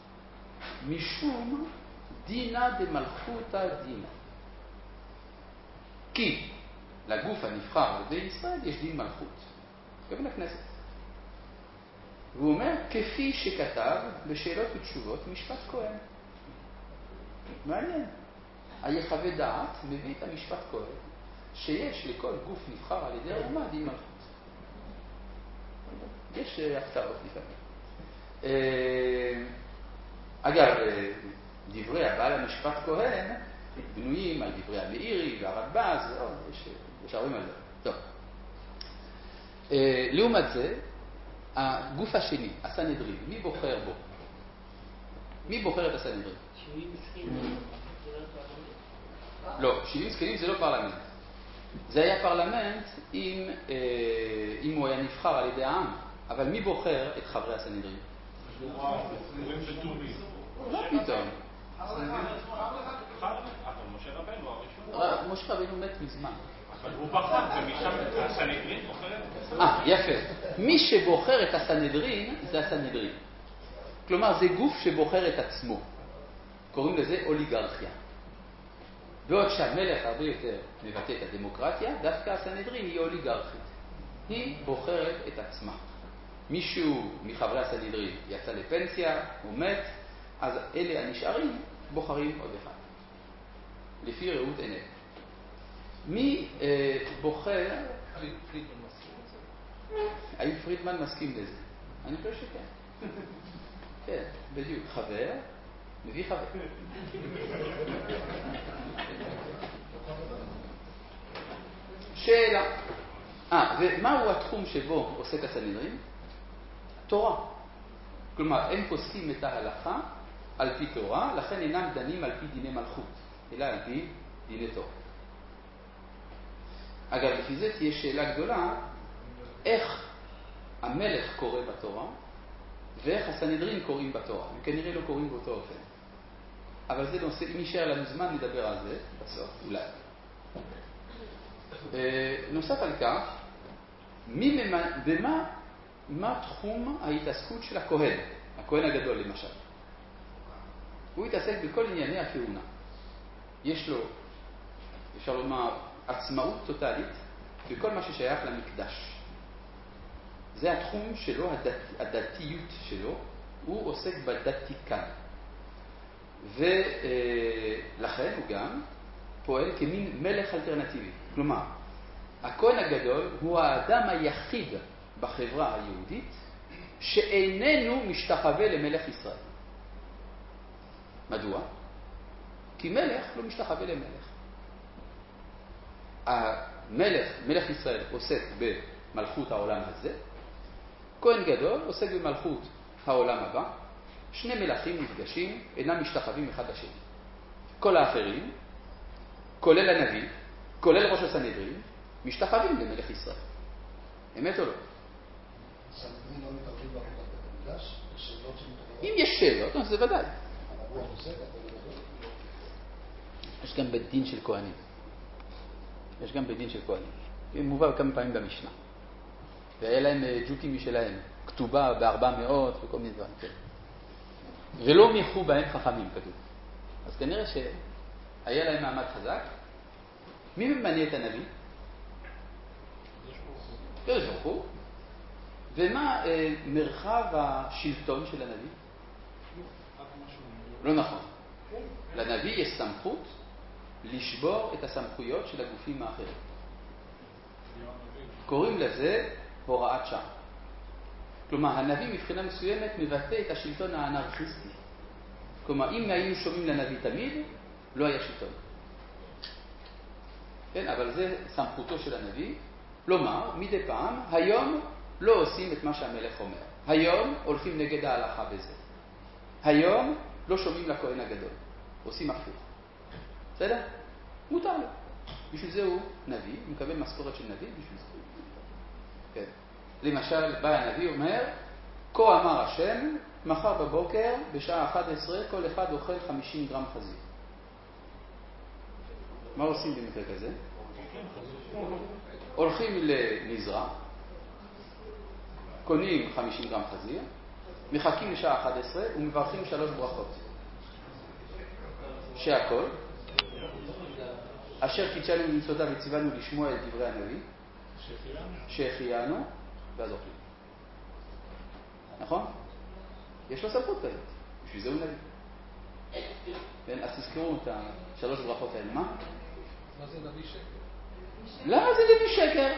Speaker 1: משום דינה דמלכותא דינה. כי לגוף הנבחר על ידי ישראל יש דין מלכות, גם לכנסת. והוא אומר, כפי שכתב בשאלות ותשובות משפט כהן. מעניין. היחווה דעת מביא את המשפט כהן, שיש לכל גוף נבחר על ידי האומה דין מלכות. יש הפתעות לפעמים. אגב, דברי הבעל המשפט כהן בנויים על דברי המאירי והרדב"ז, יש, יש הרבה מה זה. טוב. לעומת זה, הגוף השני, הסנהדרין, מי בוחר בו? מי בוחר את הסנהדרין?
Speaker 3: שבעים זקנים.
Speaker 1: לא, שבעים זקנים זה לא פרלמנט. זה היה פרלמנט אם, אם הוא היה נבחר על ידי העם, אבל מי בוחר את חברי הסנהדרין? לא פתאום.
Speaker 2: אבל משה רבנו הראשון.
Speaker 1: משה רבנו מת מזמן.
Speaker 2: אבל הוא בחר, ומשם הסנהדרין בוחרת את הסנהדרין.
Speaker 1: אה, יפה. מי שבוחר את הסנהדרין זה הסנהדרין. כלומר, זה גוף שבוחר את עצמו. קוראים לזה אוליגרכיה. בעוד שהמלך הרבה יותר מבטא את הדמוקרטיה, דווקא הסנהדרין היא אוליגרכית. היא בוחרת את עצמה. מישהו מחברי הסנהדרין יצא לפנסיה, הוא מת, אז אלה הנשארים בוחרים עוד אחד. לפי ראות עיניהם. מי אה, בוחר...
Speaker 3: פרידמן מסכים לזה?
Speaker 1: האם פרידמן מסכים לזה? אני חושב שכן. כן, בדיוק. חבר, מביא חבר. שאלה. אה, ומהו התחום שבו עוסק הסנהדרין? תורה. כלומר, הם פוסקים את ההלכה על פי תורה, לכן אינם דנים על פי דיני מלכות, אלא על פי דיני תורה. אגב, לפי זה תהיה שאלה גדולה, איך המלך קורא בתורה, ואיך הסנהדרין קוראים בתורה. הם כנראה לא קוראים באותו אופן. אבל זה נושא, אם יישאר לנו זמן, נדבר על זה בסוף, אולי. נוסף על כך, מי, במה, מה תחום ההתעסקות של הכהן, הכהן הגדול למשל? הוא התעסק בכל ענייני הכהונה. יש לו, אפשר לומר, עצמאות טוטלית בכל מה ששייך למקדש. זה התחום שלו, הדת, הדתיות שלו, הוא עוסק בדתיקה. ולכן הוא גם פועל כמין מלך אלטרנטיבי. כלומר, הכהן הגדול הוא האדם היחיד בחברה היהודית שאיננו משתחווה למלך ישראל. מדוע? כי מלך לא משתחווה למלך. המלך, מלך ישראל עוסק במלכות העולם הזה, כהן גדול עוסק במלכות העולם הבא, שני מלכים נפגשים, אינם משתחווים אחד לשני. כל האחרים, כולל הנביא, כולל ראש הסנהדרין, משתחווים למלך ישראל. אמת או לא?
Speaker 4: הסנהדרין לא מתערבים בעבודת בית המקדש? בשאלות שמתערבים?
Speaker 1: אם יש שאלות, אז זה ודאי.
Speaker 4: אבל הוא עושה את זה.
Speaker 1: יש גם בית דין של כהנים. יש גם בית דין של כהנים. זה מובא כמה פעמים במשנה. והיה להם ג'וקים משלהם, כתובה בארבע מאות וכל מיני דברים. ולא מיחו בהם חכמים, כתוב. אז כנראה שהיה להם מעמד חזק. מי ממנה את הנביא? קדוש ברוך הוא. ומה אה, מרחב השלטון של הנביא? לא נכון. לנביא יש סמכות לשבור את הסמכויות של הגופים האחרים. קוראים לזה הוראת שעה. כלומר, הנביא מבחינה מסוימת מבטא את השלטון האנרכיסטי. כלומר, אם היינו שומעים לנביא תמיד, לא היה שלטון. כן, אבל זה סמכותו של הנביא. לומר, מדי פעם, היום לא עושים את מה שהמלך אומר. היום הולכים נגד ההלכה בזה. היום לא שומעים לכהן הגדול. עושים הפוך. בסדר? מותר לו. בשביל זה הוא נביא, הוא מקבל משכורת של נביא בשביל זה. כן. למשל, בא הנביא אומר, כה אמר השם, מחר בבוקר, בשעה אחת עשרה, כל אחד אוכל חמישים גרם חזיר. מה עושים במקרה כזה? הולכים למזרע, קונים חמישים גרם חזיר, מחכים לשעה אחת עשרה ומברכים שלוש ברכות. שהכל, אשר קידשנו במצוותיו וציוונו לשמוע את דברי הנביא, שהחיינו, ואז אוכלים. נכון? יש לו סמכות כזאת, בשביל זה הוא נביא. כן, אז תזכרו את השלוש ברכות האלה. מה?
Speaker 3: מה זה נביא שקר?
Speaker 1: למה זה נביא שקר?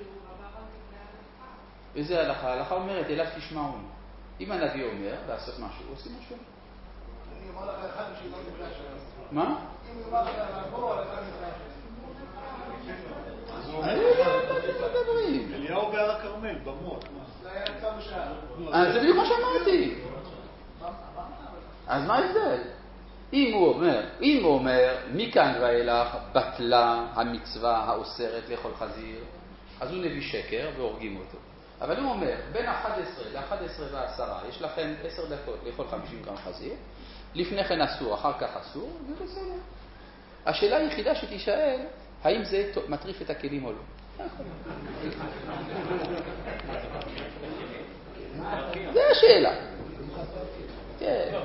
Speaker 1: איזה הלכה? ההלכה אומרת, אליו תשמעון. אם הנביא אומר לעשות משהו, הוא עושה משהו.
Speaker 4: אני אומר לך אחד משהו לא נפלא שלנו.
Speaker 1: מה?
Speaker 4: אם הוא אומר לך לעבור על אחד נפלא שלנו.
Speaker 1: אני לא יודע מה אתם מדברים.
Speaker 2: אליהו בהר הכרמל, במות.
Speaker 4: זה היה קצת בשעה.
Speaker 1: אז זה בדיוק מה שאמרתי. אז מה ההבדל? אם הוא אומר, אם הוא אומר, מכאן ואילך בטלה המצווה האוסרת לאכול חזיר, אז הוא נביא שקר והורגים אותו. אבל הוא אומר, בין אחת עשרה ל-אחת עשרה ועשרה, יש לכם עשר דקות לאכול חמישים גרם חזיר, לפני כן אסור, אחר כך אסור, זה בסדר. השאלה היחידה שתשאל, האם זה מטריף את הכלים או לא? זה השאלה. כן.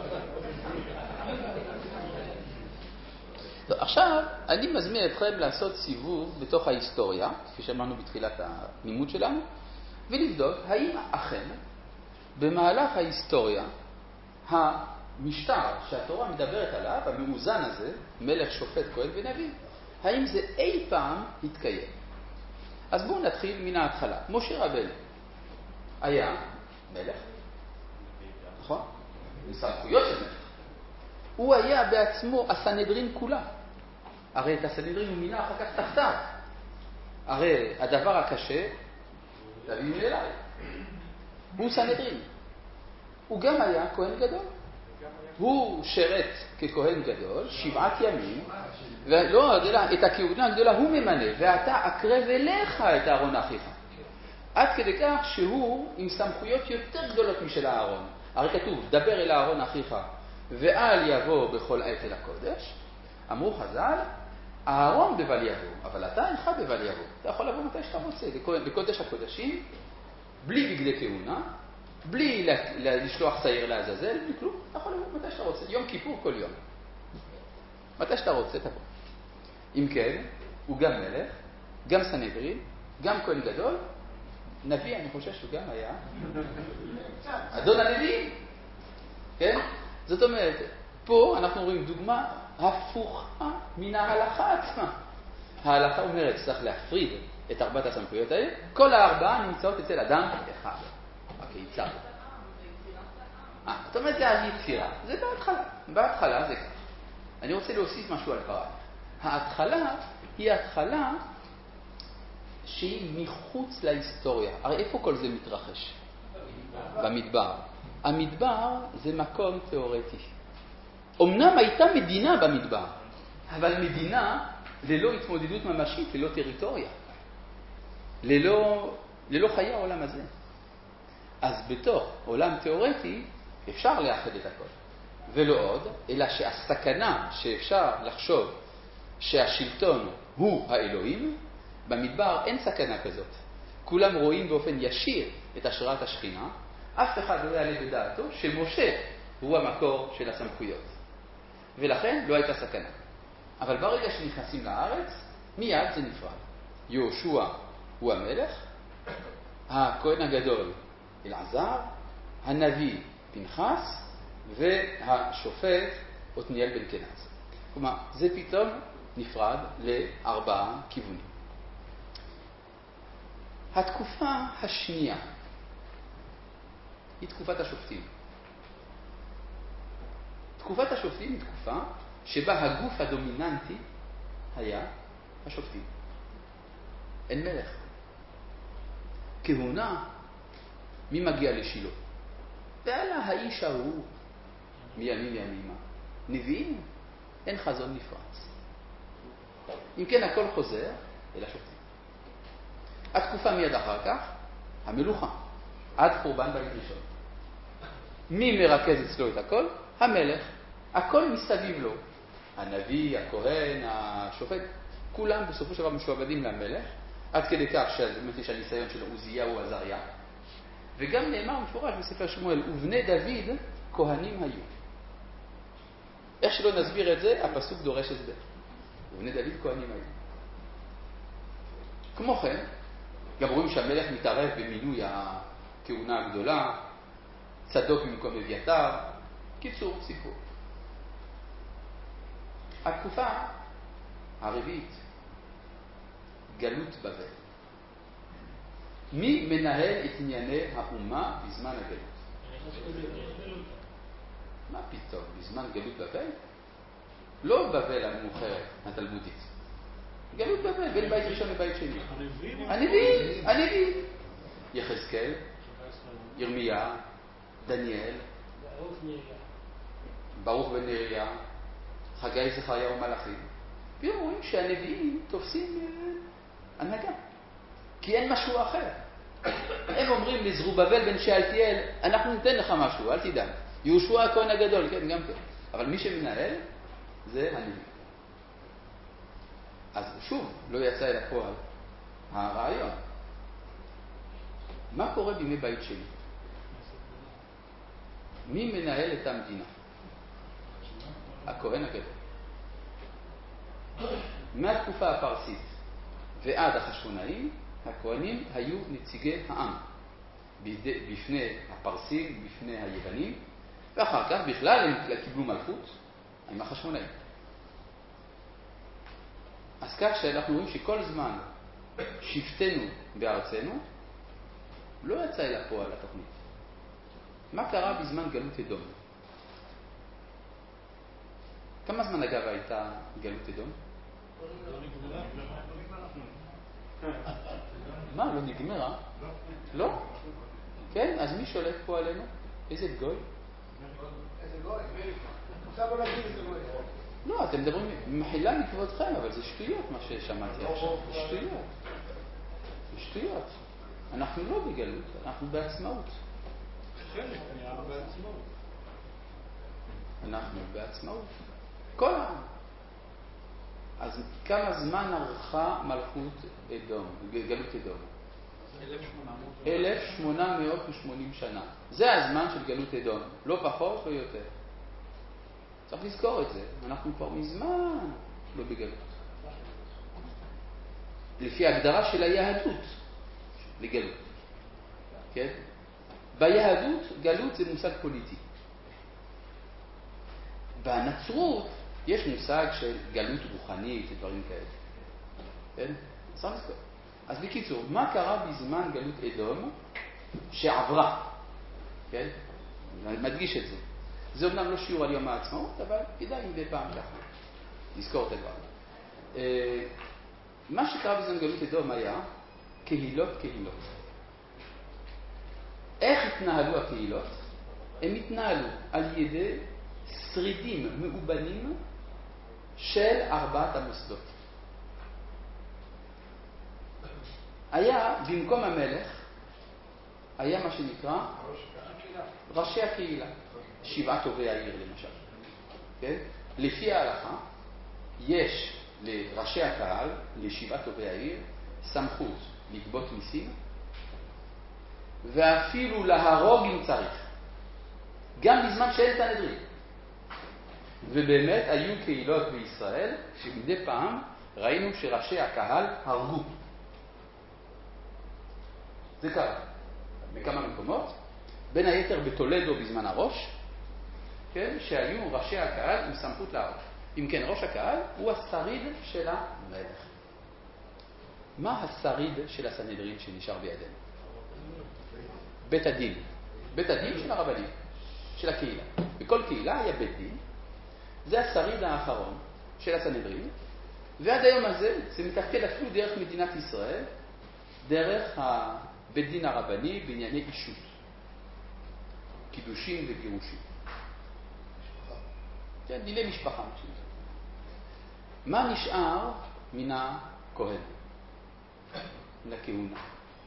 Speaker 1: טוב, עכשיו, אני מזמין אתכם לעשות סיבוב בתוך ההיסטוריה, כפי שאמרנו בתחילת הלימוד שלנו, ולבדוק האם אכן במהלך ההיסטוריה המשטר שהתורה מדברת עליו, המאוזן הזה, מלך, שופט, כהן ונביא, האם זה אי פעם התקיים. אז בואו נתחיל מן ההתחלה. משה רבנו היה מלך, נכון? מסמכויות של מלך. הוא היה בעצמו הסנהדרין כולה. הרי את הסנהדרין הוא מינה אחר כך תחתיו. הרי הדבר הקשה, תביאו לי אליי. הוא סנהדרין. הוא גם היה כהן גדול. הוא שרת ככהן גדול שבעת ימים, ולא, את הכהונה הגדולה הוא ממנה, ואתה אקרב אליך את אהרון אחיך. עד כדי כך שהוא עם סמכויות יותר גדולות משל אהרון. הרי כתוב, דבר אל אהרון אחיך, ואל יבוא בכל עת אל הקודש. אמרו חז"ל, אהרון בבל יבוא, אבל אתה אינך בבל יבוא. אתה יכול לבוא מתי שאתה רוצה, לקודש הקודשים, בלי בגדי כהונה, בלי לשלוח שעיר לעזאזל, בלי כלום. אתה יכול לבוא מתי שאתה רוצה, יום כיפור כל יום. מתי שאתה רוצה, תבוא. אם כן, הוא גם מלך, גם סנהדרין, גם כהן גדול, נביא, אני חושב שהוא גם היה אדון הנביאים. כן? זאת אומרת, פה אנחנו רואים דוגמה הפוכה מן ההלכה עצמה. ההלכה אומרת, צריך להפריד את ארבעת הסמכויות האלה, כל הארבעה נמצאות אצל אדם אחד. הקיצר. אה, זאת אומרת, זה היצירה. זה בהתחלה. בהתחלה זה כך. אני רוצה להוסיף משהו על דבריי. ההתחלה היא התחלה שהיא מחוץ להיסטוריה. הרי איפה כל זה מתרחש? במדבר. המדבר זה מקום תיאורטי. אמנם הייתה מדינה במדבר, אבל מדינה ללא התמודדות ממשית, ללא טריטוריה, ללא, ללא חיי העולם הזה. אז בתוך עולם תיאורטי אפשר לאחד את הכל. ולא עוד, אלא שהסכנה שאפשר לחשוב שהשלטון הוא האלוהים, במדבר אין סכנה כזאת. כולם רואים באופן ישיר את השראת השכינה, אף אחד לא יעלה בדעתו שמשה הוא המקור של הסמכויות. ולכן לא הייתה סכנה. אבל ברגע שנכנסים לארץ, מיד זה נפרד. יהושע הוא המלך, הכהן הגדול אלעזר, הנביא פנחס והשופט עתניאל בן קנז. כלומר, זה פתאום נפרד לארבעה כיוונים. התקופה השנייה היא תקופת השופטים. תקופת השופטים היא תקופה שבה הגוף הדומיננטי היה השופטים. אין מלך. כהונה, מי מגיע לשילה? ועלה האיש ההוא מימים ימימה. נביאים, אין חזון נפרץ. אם כן, הכל חוזר אל השופטים. התקופה מיד אחר כך, המלוכה, עד חורבן בית ראשון. מי מרכז אצלו את הכל? המלך. הכל מסביב לו. הנביא, הכהן, השופט, כולם בסופו של דבר משועבדים למלך, עד כדי כך שיש הניסיון של עוזיהו או עזריה. וגם נאמר מפורש בספר שמואל, ובני דוד כהנים היו. איך שלא נסביר את זה, הפסוק דורש הסבר. ובני דוד כהנים היו. כמו כן, גם רואים שהמלך מתערב במינוי הכהונה הגדולה, צדוק במקום אביתר, קיצור, סיפור. התקופה הרביעית, גלות בבל. מי מנהל את ענייני האומה בזמן הגלות? מה פתאום? בזמן גלות בבל? לא בבל המאוחרת, התלמודית. גלות בבל, בין בית ראשון לבית שני. הנביאים, הנביאים. יחזקאל, ירמיה, דניאל, ברוך בן נריה, חגי זכריה ומלאכים. פתאום רואים שהנביאים תופסים הנהגה. כי אין משהו אחר. הם אומרים לזרובבל בן שאלתיאל, אנחנו ניתן לך משהו, אל תדאג. יהושע הכהן הגדול, כן, גם כן. אבל מי שמנהל זה הנביא. אז שוב, לא יצא אל הפועל הרעיון. מה קורה בימי בית שני? מי מנהל את המדינה? הכהן הגדול. מהתקופה הפרסית ועד החשמונאים, הכהנים היו נציגי העם בפני הפרסים, בפני היוונים, ואחר כך בכלל הם קיבלו מלכות עם החשמונאים. אז כך שאנחנו רואים שכל זמן שבטנו בארצנו לא יצא אל הפועל התוכנית. מה קרה בזמן גלות אדום? כמה זמן אגב הייתה גלות אדום? מה, לא נגמרה? לא? כן, אז מי שולט פה עלינו? איזה גוי?
Speaker 4: איזה גוי? עכשיו לא נגיד איזה גוי.
Speaker 1: לא, אתם מדברים מחילה מכבודכם, אבל זה שטויות מה ששמעתי עכשיו. זה שטויות. זה שטויות. אנחנו לא בגלות, אנחנו בעצמאות.
Speaker 2: חלק נהיה בעצמאות.
Speaker 1: אנחנו בעצמאות. כל העם. אז כמה זמן ערכה מלכות אדום, גלות אדום? אלף שמונה מאות ושמונים שנה. זה הזמן של גלות אדום. לא פחות, לא יותר. צריך לזכור את זה. אנחנו כבר מזמן לא בגלות. לפי ההגדרה של היהדות לגלות. כן? ביהדות גלות זה מושג פוליטי. בנצרות יש מושג של גלות רוחנית ודברים כאלה. כן? צריך לזכור. אז בקיצור, מה קרה בזמן גלות אדום שעברה? כן? אני מדגיש את זה. זה אומנם לא שיעור על יום העצמאות, אבל כדאי מדי פעם ככה. לזכור את הדבר. מה שקרה בזמן גלות אדום היה קהילות קהילות. איך התנהלו הקהילות? הם התנהלו על ידי שרידים מאובנים של ארבעת המוסדות. היה במקום המלך, היה מה שנקרא ראשי הקהילה, שבעה טובי העיר למשל. כן? לפי ההלכה יש לראשי הקהל, לשבעה טובי העיר, סמכות לגבות מיסים, ואפילו להרוג אם צריך, גם בזמן שאין סנהדרין. ובאמת היו קהילות בישראל שמדי פעם ראינו שראשי הקהל הרגו. זה קרה בכמה מקומות, בין היתר בטולדו בזמן הראש, כן, שהיו ראשי הקהל עם סמכות להרוג. אם כן, ראש הקהל הוא השריד של המלך. מה השריד של הסנהדרין שנשאר בידינו? בית הדין. בית הדין של הרבנים, של הקהילה. בכל קהילה היה בית דין. זה השריד האחרון של הסנהדרין, ועד היום הזה זה מתפקד אפילו דרך מדינת ישראל, דרך הבית דין הרבני בענייני אישות, קידושים וגירושים. כן, דיני משפחה. מה נשאר מן הכהן? מן הכהונה?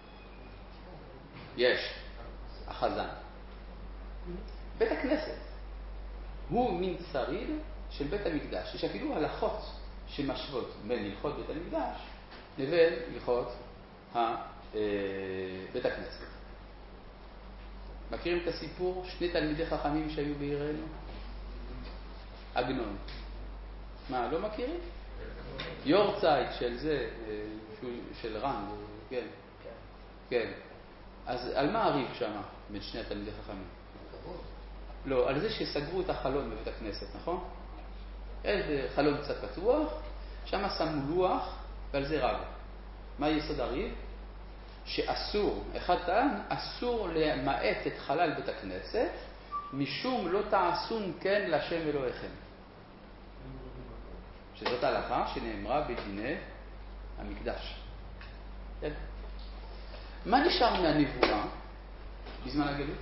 Speaker 1: יש, החזן. בית הכנסת הוא מין שריד של בית המקדש. יש אפילו הלכות שמשוות בין הלכות בית המקדש לבין הלכות בית הכנסת. מכירים את הסיפור? שני תלמידי חכמים שהיו בעירנו? עגנון. מה, לא מכירים? יורצייט של זה, של רן, כן. כן. אז על מה הריב שם בין שני התלמידי חכמים? לא, על זה שסגרו את החלון בבית הכנסת, נכון? איזה חלון קצת פתוח, שם שמו לוח ועל זה רב. מה יסוד הריב? שאסור, אחד טען, אסור למעט את חלל בית הכנסת, משום לא תעשון כן לשם אלוהיכם. שזאת ההלכה שנאמרה בדיני המקדש. כן? מה נשאר מהנבואה בזמן הגלות?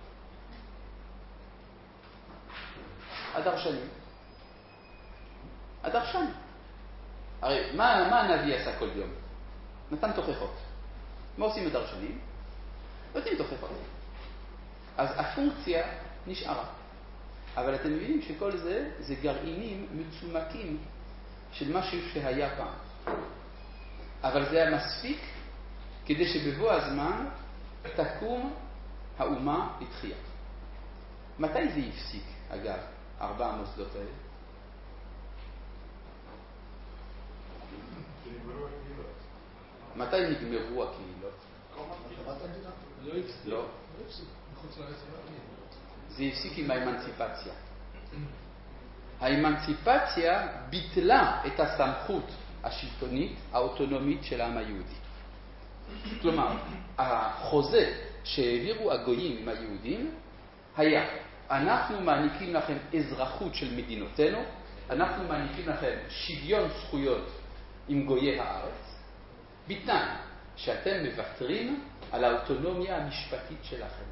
Speaker 1: הדרשנים. הדרשנים. הרי מה, מה הנביא עשה כל יום? נתן תוכחות. מה עושים הדרשנים? נותנים תוכחות. אז הפונקציה נשארה. אבל אתם מבינים שכל זה, זה גרעינים מצומקים של משהו שהיה פעם. אבל זה היה מספיק כדי שבבוא הזמן תקום האומה לתחייה. מתי זה יפסיק, אגב, ארבע המוסדות האלה? מתי נגמרו הקהילות?
Speaker 3: לא הפסיק.
Speaker 1: לא.
Speaker 3: מחוץ לארץ לא.
Speaker 1: זה הפסיק עם האמנציפציה. האמנציפציה ביטלה את הסמכות השלטונית האוטונומית של העם היהודי. כלומר, החוזה שהעבירו הגויים עם היהודים היה, אנחנו מעניקים לכם אזרחות של מדינותינו, אנחנו מעניקים לכם שוויון זכויות עם גויי הארץ, בתנאי שאתם מוותרים על האוטונומיה המשפטית שלכם.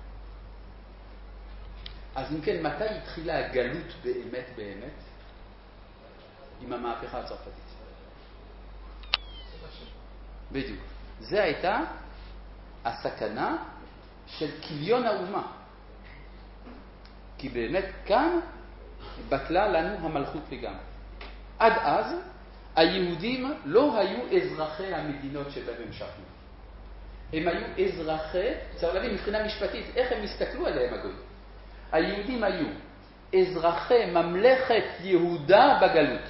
Speaker 1: אז אם כן, מתי התחילה הגלות באמת באמת? עם המהפכה הצרפתית. בדיוק. זה הייתה הסכנה של כיליון האומה. כי באמת כאן בטלה לנו המלכות לגמרי. עד אז היהודים לא היו אזרחי המדינות שבהם הם שכנו. הם היו אזרחי, צריך להבין מבחינה משפטית, איך הם הסתכלו עליהם הגויים. היהודים היו אזרחי ממלכת יהודה בגלות.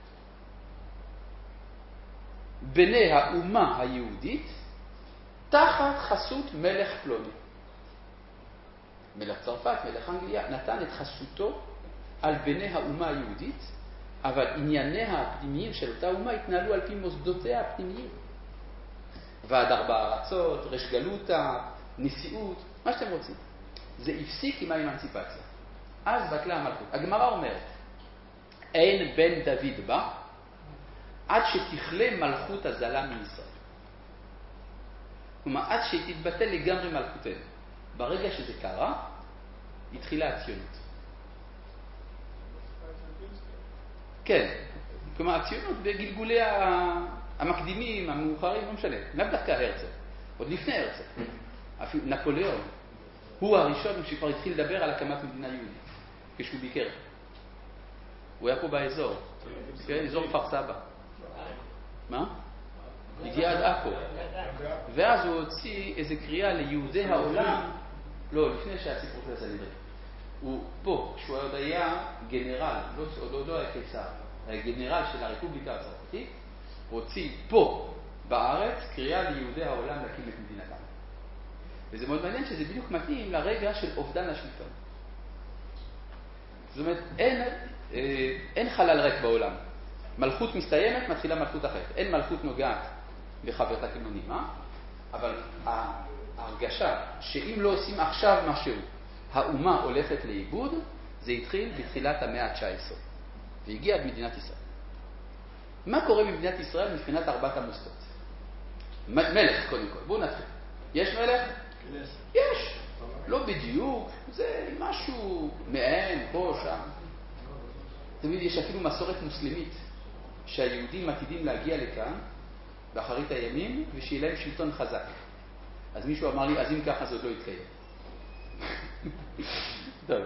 Speaker 1: בני האומה היהודית תחת חסות מלך פלוני. מלך צרפת, מלך אנגליה, נתן את חסותו על בני האומה היהודית, אבל ענייניה הפנימיים של אותה אומה התנהלו על פי מוסדותיה הפנימיים. ועד ארבע ארצות, רש גלותה, נשיאות, מה שאתם רוצים. זה הפסיק עם האמנציפציה. אז בטלה המלכות. הגמרא אומרת, אין בן דוד בא, עד שתכלה מלכות הזלה מישראל. כלומר, עד שתתבטל לגמרי מלכותנו. ברגע שזה קרה, התחילה הציונות. כן. כלומר, הציונות בגלגולי המקדימים, המאוחרים, לא משנה. לאו דווקא הרצל. עוד לפני הרצל. אפילו נפוליאון. הוא הראשון שכבר התחיל לדבר על הקמת מדינה יהודית. כשהוא ביקר. הוא היה פה באזור. כן, אזור כפר סבא. מה? הגיע עד עכו. ואז הוא הוציא איזו קריאה ליהודי העולם, לא, לפני שהסיפור של הסנהדרין. הוא פה, כשהוא עוד היה גנרל, לא, לא, לא היה קיסר, היה גנרל של הרפובליקה הצרפתית, הוא הוציא פה, בארץ, קריאה ליהודי העולם להקים את מדינתם. וזה מאוד מעניין שזה בדיוק מתאים לרגע של אובדן השלטון. זאת אומרת, אין, אה, אין חלל ריק בעולם. מלכות מסתיימת, מתחילה מלכות אחרת. אין מלכות נוגעת בחברתה כמונימה, אבל ההרגשה שאם לא עושים עכשיו משהו, האומה הולכת לאיבוד, זה התחיל בתחילת המאה ה-תשע עשרה. והגיע עד מדינת ישראל. מה קורה במדינת ישראל מבחינת ארבעת המוסדות? מלך, קודם כל. בואו נתחיל. יש מלך? יש. לא בדיוק. זה משהו מעין, פה, שם. תמיד יש אפילו מסורת מוסלמית, שהיהודים עתידים להגיע לכאן, באחרית הימים, ושיהיה להם שלטון חזק. אז מישהו אמר לי, אז אם ככה זה עוד לא יתקיים. טוב.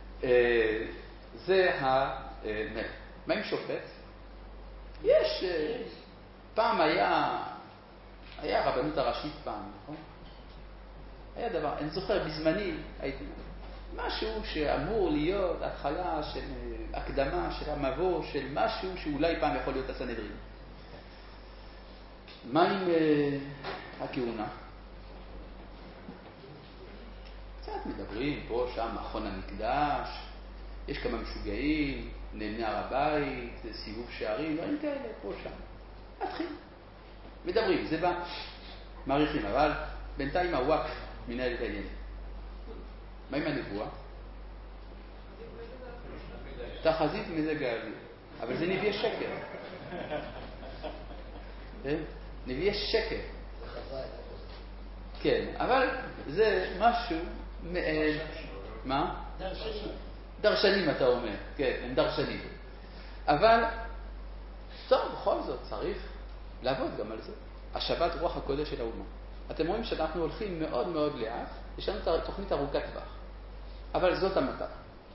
Speaker 1: זה המלך. מה עם שופט? יש, פעם היה, היה רבנות הראשית פעם, נכון? היה דבר, אני זוכר, בזמני הייתי משהו שאמור להיות התחלה של הקדמה, של המבוא, של משהו שאולי פעם יכול להיות הסנהדרין. מה עם הכהונה? קצת מדברים פה, שם, מכון המקדש, יש כמה משוגעים, נאמני הר הבית, סיבוב שערים, דברים כאלה, פה, שם. מתחיל. מדברים, זה בא, מעריכים, אבל בינתיים הוואקף מנהל את העניין. מה עם הנבואה? תחזית מזג האוויר. אבל זה נביאי שקר. נביאי שקר. כן, אבל זה משהו מעין... מה?
Speaker 4: דרשנים.
Speaker 1: דרשנים אתה אומר, כן, הם דרשנים. אבל, טוב, בכל זאת צריך לעבוד גם על זה. השבת רוח הקודש של האומה. אתם רואים שאנחנו הולכים מאוד מאוד לאט, יש לנו תוכנית ארוכת טווח. אבל זאת המטרה.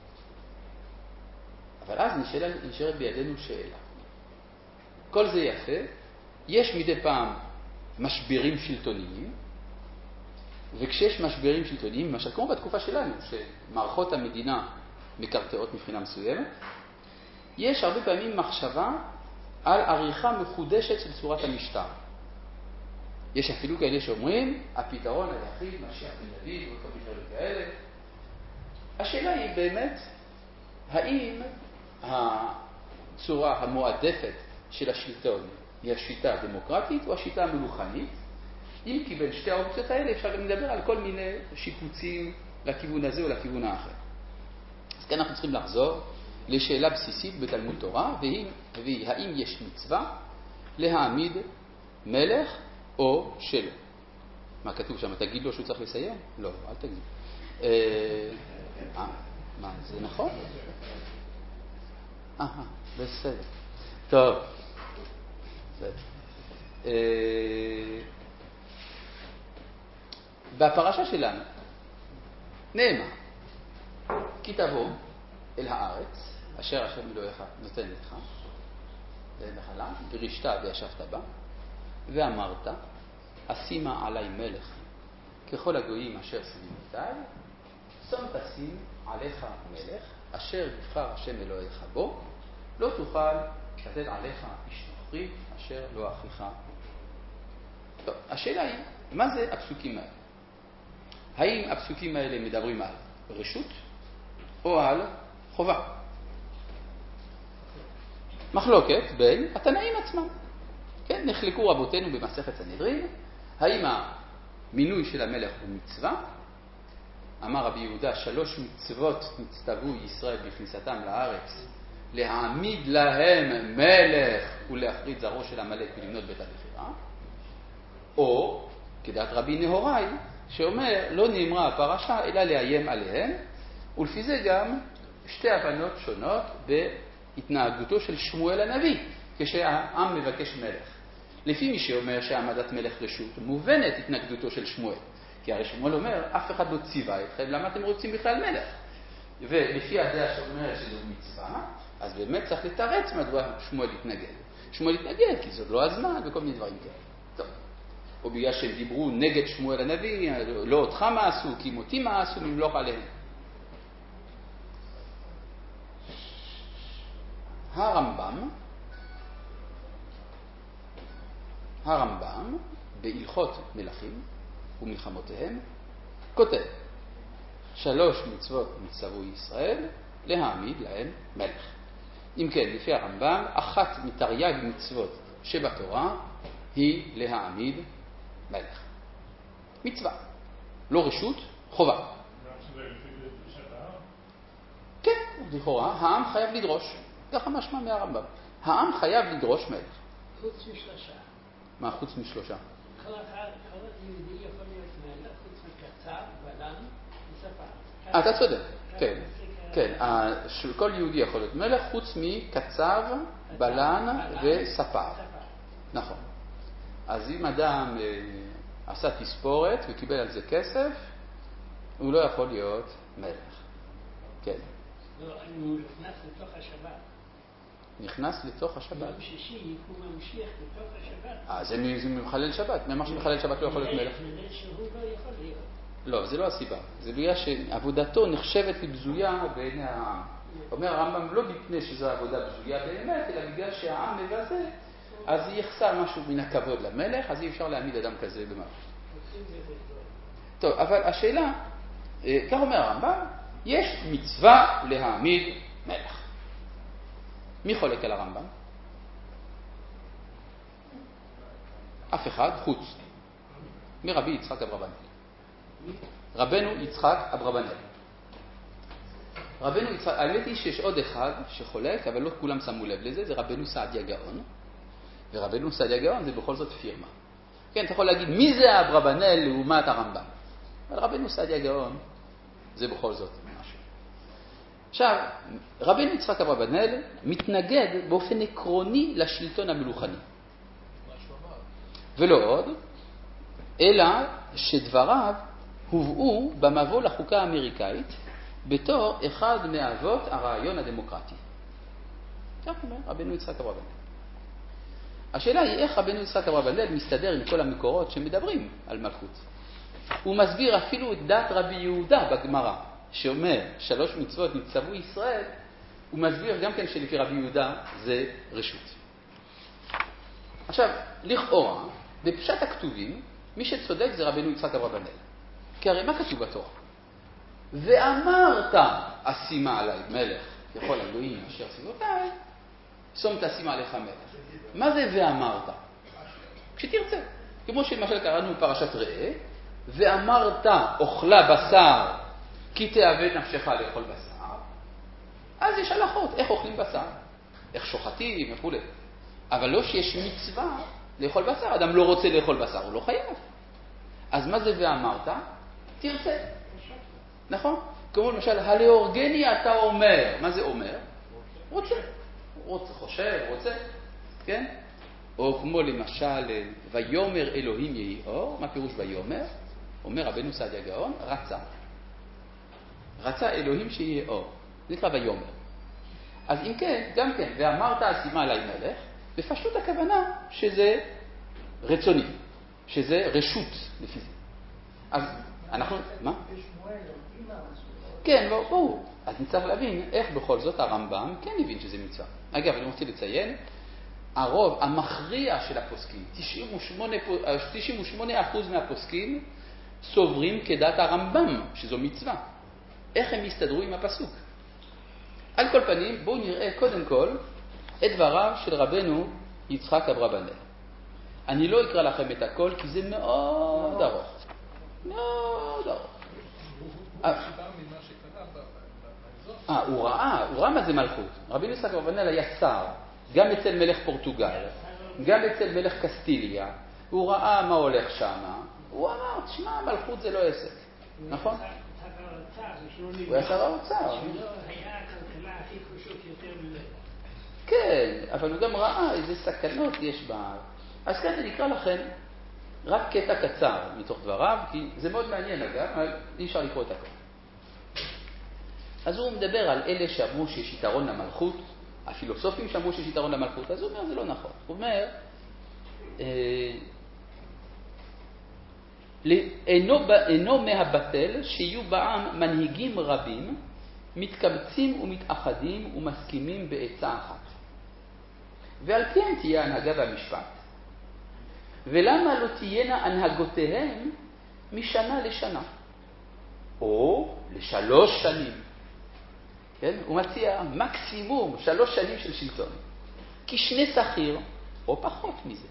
Speaker 1: אבל אז נשאלת, נשארת בידינו שאלה. כל זה יפה, יש מדי פעם משברים שלטוניים, וכשיש משברים שלטוניים, למשל כמו בתקופה שלנו, שמערכות המדינה מקרטעות מבחינה מסוימת, יש הרבה פעמים מחשבה על עריכה מחודשת של צורת המשטר. יש אפילו כאלה שאומרים, הפתרון היחיד, משיח בן דוד, וכל מיני דברים כאלה. השאלה היא באמת, האם הצורה המועדפת של השלטון היא השיטה הדמוקרטית או השיטה המלוכנית? אם כי בין שתי האופציות האלה אפשר גם לדבר על כל מיני שיפוצים לכיוון הזה או לכיוון האחר. אז כאן אנחנו צריכים לחזור לשאלה בסיסית בתלמוד תורה, והיא, והיא האם יש מצווה להעמיד מלך או שלא. מה כתוב שם? תגיד לו שהוא צריך לסיים? לא, אל תגיד. אה, מה, זה נכון? אה, בסדר. טוב. בסדר. בפרשה שלנו נאמר, כי תבוא אל הארץ, אשר השם אלוהיך נותן לך, נחלה, ורשת וישבת בה, ואמרת, אשימה עלי מלך, ככל הגויים אשר סביבותי, שום תשים עליך מלך, אשר יבחר השם אלוהיך בו, לא תוכל לתת עליך איש נוכרי, אשר לא אחיך. טוב, השאלה היא, מה זה הפסוקים האלה? האם הפסוקים האלה מדברים על רשות או על חובה? מחלוקת בין התנאים עצמם. כן, נחלקו רבותינו במסכת סנהדרין, האם המינוי של המלך הוא מצווה? אמר רבי יהודה, שלוש מצוות נצטוו ישראל בכניסתם לארץ, להעמיד להם מלך ולהפריד זרעו של המלך ולמנות בית הבחירה. או, כדעת רבי נהוראי, שאומר, לא נאמרה הפרשה, אלא לאיים עליהם, ולפי זה גם שתי הבנות שונות בהתנהגותו של שמואל הנביא, כשהעם מבקש מלך. לפי מי שאומר שהעמדת מלך רשות, מובנת התנגדותו של שמואל. כי הרי שמואל אומר, אף אחד לא ציווה אתכם, למה אתם רוצים בכלל מלך? ולפי הדעה שאומרת שזו מצווה, אז באמת צריך לתרץ מדוע שמואל יתנגד. שמואל יתנגד, כי זאת לא הזמן וכל מיני דברים כאלה. או בגלל שהם דיברו נגד שמואל הנביא, לא אותך מעשו, כי מותי מעשו, ממלוך עליהם. הרמב"ם, הרמב"ם, בהלכות מלכים ומלחמותיהם, כותב, שלוש מצוות מצוו ישראל, להעמיד להם מלך. אם כן, לפי הרמב"ם, אחת מתרי"ג מצוות שבתורה היא להעמיד מלך. מצווה, לא רשות, חובה. כן, לכאורה, העם חייב לדרוש. ככה משמע מהרמב"ם. העם חייב לדרוש מלך.
Speaker 5: חוץ משלושה.
Speaker 1: מה חוץ משלושה?
Speaker 5: כל אחד, כל יהודי יכול להיות מלך, חוץ מקצר, בלן וספר.
Speaker 1: אתה צודק, כן. כן, כל יהודי יכול להיות מלך חוץ מקצב, בלן וספר. נכון. אז אם אדם עשה תספורת וקיבל על זה כסף, הוא לא יכול להיות מלך. כן.
Speaker 5: לא, הוא נכנס לתוך השבת.
Speaker 1: נכנס לתוך השבת.
Speaker 5: ביום שישי הוא ממשיך לתוך השבת.
Speaker 1: אה, זה מחלל שבת. מי אמר שמחלל שבת לא יכול להיות מלך?
Speaker 5: זה שהוא לא יכול להיות.
Speaker 1: לא, זה לא הסיבה. זה בגלל שעבודתו נחשבת לבזויה בעיני העם. אומר הרמב"ם לא מפני שזו עבודה בזויה באמת, אלא בגלל שהעם מבזה, אז יחסר משהו מן הכבוד למלך, אז אי אפשר להעמיד אדם כזה במלך. טוב, אבל השאלה, כך אומר הרמב"ם, יש מצווה להעמיד מלך. מי חולק על הרמב"ם? אף אחד, חוץ מרבי יצחק אברבנאל. רבנו יצחק אברבנאל. רבנו יצחק, האמת היא שיש עוד אחד שחולק, אבל לא כולם שמו לב לזה, זה רבנו סעדיה גאון. ורבנו סעדיה גאון זה בכל זאת פירמה. כן, אתה יכול להגיד, מי זה אברבנאל לעומת הרמב"ם? אבל רבנו סעדיה גאון זה בכל זאת משהו. עכשיו, רבנו יצחק אברבנאל מתנגד באופן עקרוני לשלטון המלוכני. ולא עוד, אלא שדבריו הובאו במבוא לחוקה האמריקאית בתור אחד מאבות הרעיון הדמוקרטי. כך אומר רבנו יצחק אברבנאל. השאלה היא איך רבנו יצחק אברבנאל מסתדר עם כל המקורות שמדברים על מלכות. הוא מסביר אפילו את דת רבי יהודה בגמרא, שאומר שלוש מצוות נצטוו ישראל, הוא מסביר גם כן שלפי רבי יהודה זה רשות. עכשיו, לכאורה, בפשט הכתובים, מי שצודק זה רבנו יצחק אברבנאל. כי הרי מה כתוב בתורה? ואמרת אשימה עליי מלך, יכול אלוהים אשר סביבותיי, שום תשימה עליך מלך. מה זה ואמרת? כשתרצה. כמו שלמשל קראנו בפרשת ראה, ואמרת אוכלה בשר כי תאבד נפשך לאכול בשר, אז יש הלכות איך אוכלים בשר, איך שוחטים וכו'. אבל לא שיש מצווה לאכול בשר, אדם לא רוצה לאכול בשר, הוא לא חייב. אז מה זה ואמרת? תרצה. נכון? כמו למשל, הלאורגני אתה אומר. מה זה אומר? רוצה. רוצה, חושב, רוצה. כן? או כמו למשל, ויומר אלוהים יהי אור. מה פירוש ויומר? אומר רבנו סעדיה גאון, רצה. רצה אלוהים שיהיה אור. זה נקרא ויומר. אז אם כן, גם כן, ואמרת אשימה עליי מלך, בפשטות הכוונה שזה רצוני, שזה רשות לפי זה. אז אנחנו, מה? כן, בואו. אז נצטרך להבין איך בכל זאת הרמב"ם כן הבין שזה מצווה. אגב, אני רוצה לציין, הרוב המכריע של הפוסקים, תשעים ושמונה אחוז מהפוסקים, סוברים כדת הרמב"ם, שזו מצווה. איך הם יסתדרו עם הפסוק? על כל פנים, בואו נראה קודם כל את דבריו של רבנו יצחק אברבנאל. אני לא אקרא לכם את הכל, כי זה מאוד ארוך. מאוד ארוך. אה, הוא ראה, הוא ראה מה זה מלכות. רבנו יצחק אברבנאל היה שר, גם אצל מלך פורטוגל, גם אצל מלך קסטיליה. הוא ראה מה הולך שם. הוא אמר, תשמע, מלכות זה לא עסק. נכון? הוא היה שר האוצר.
Speaker 5: שלא היה הכלכלה הכי חשוב יותר ממנו.
Speaker 1: כן, אבל הוא גם ראה איזה סכנות יש בה. אז כאן אני אקרא לכם רק קטע קצר מתוך דבריו, כי זה מאוד מעניין אגב, אבל אי אפשר לקרוא את הכל. אז הוא מדבר על אלה שאמרו שיש יתרון למלכות, הפילוסופים שאמרו שיש יתרון למלכות, אז הוא אומר זה לא נכון. הוא אומר, אה, אינו, אינו מהבטל שיהיו בעם מנהיגים רבים, מתקבצים ומתאחדים ומסכימים בעצה אחת. ועל פיהם תהיה הנהגה והמשפט. ולמה לא תהיינה הנהגותיהם משנה לשנה, או לשלוש שנים? כן? הוא מציע מקסימום שלוש שנים של שלטון, כי שני שכיר או פחות מזה.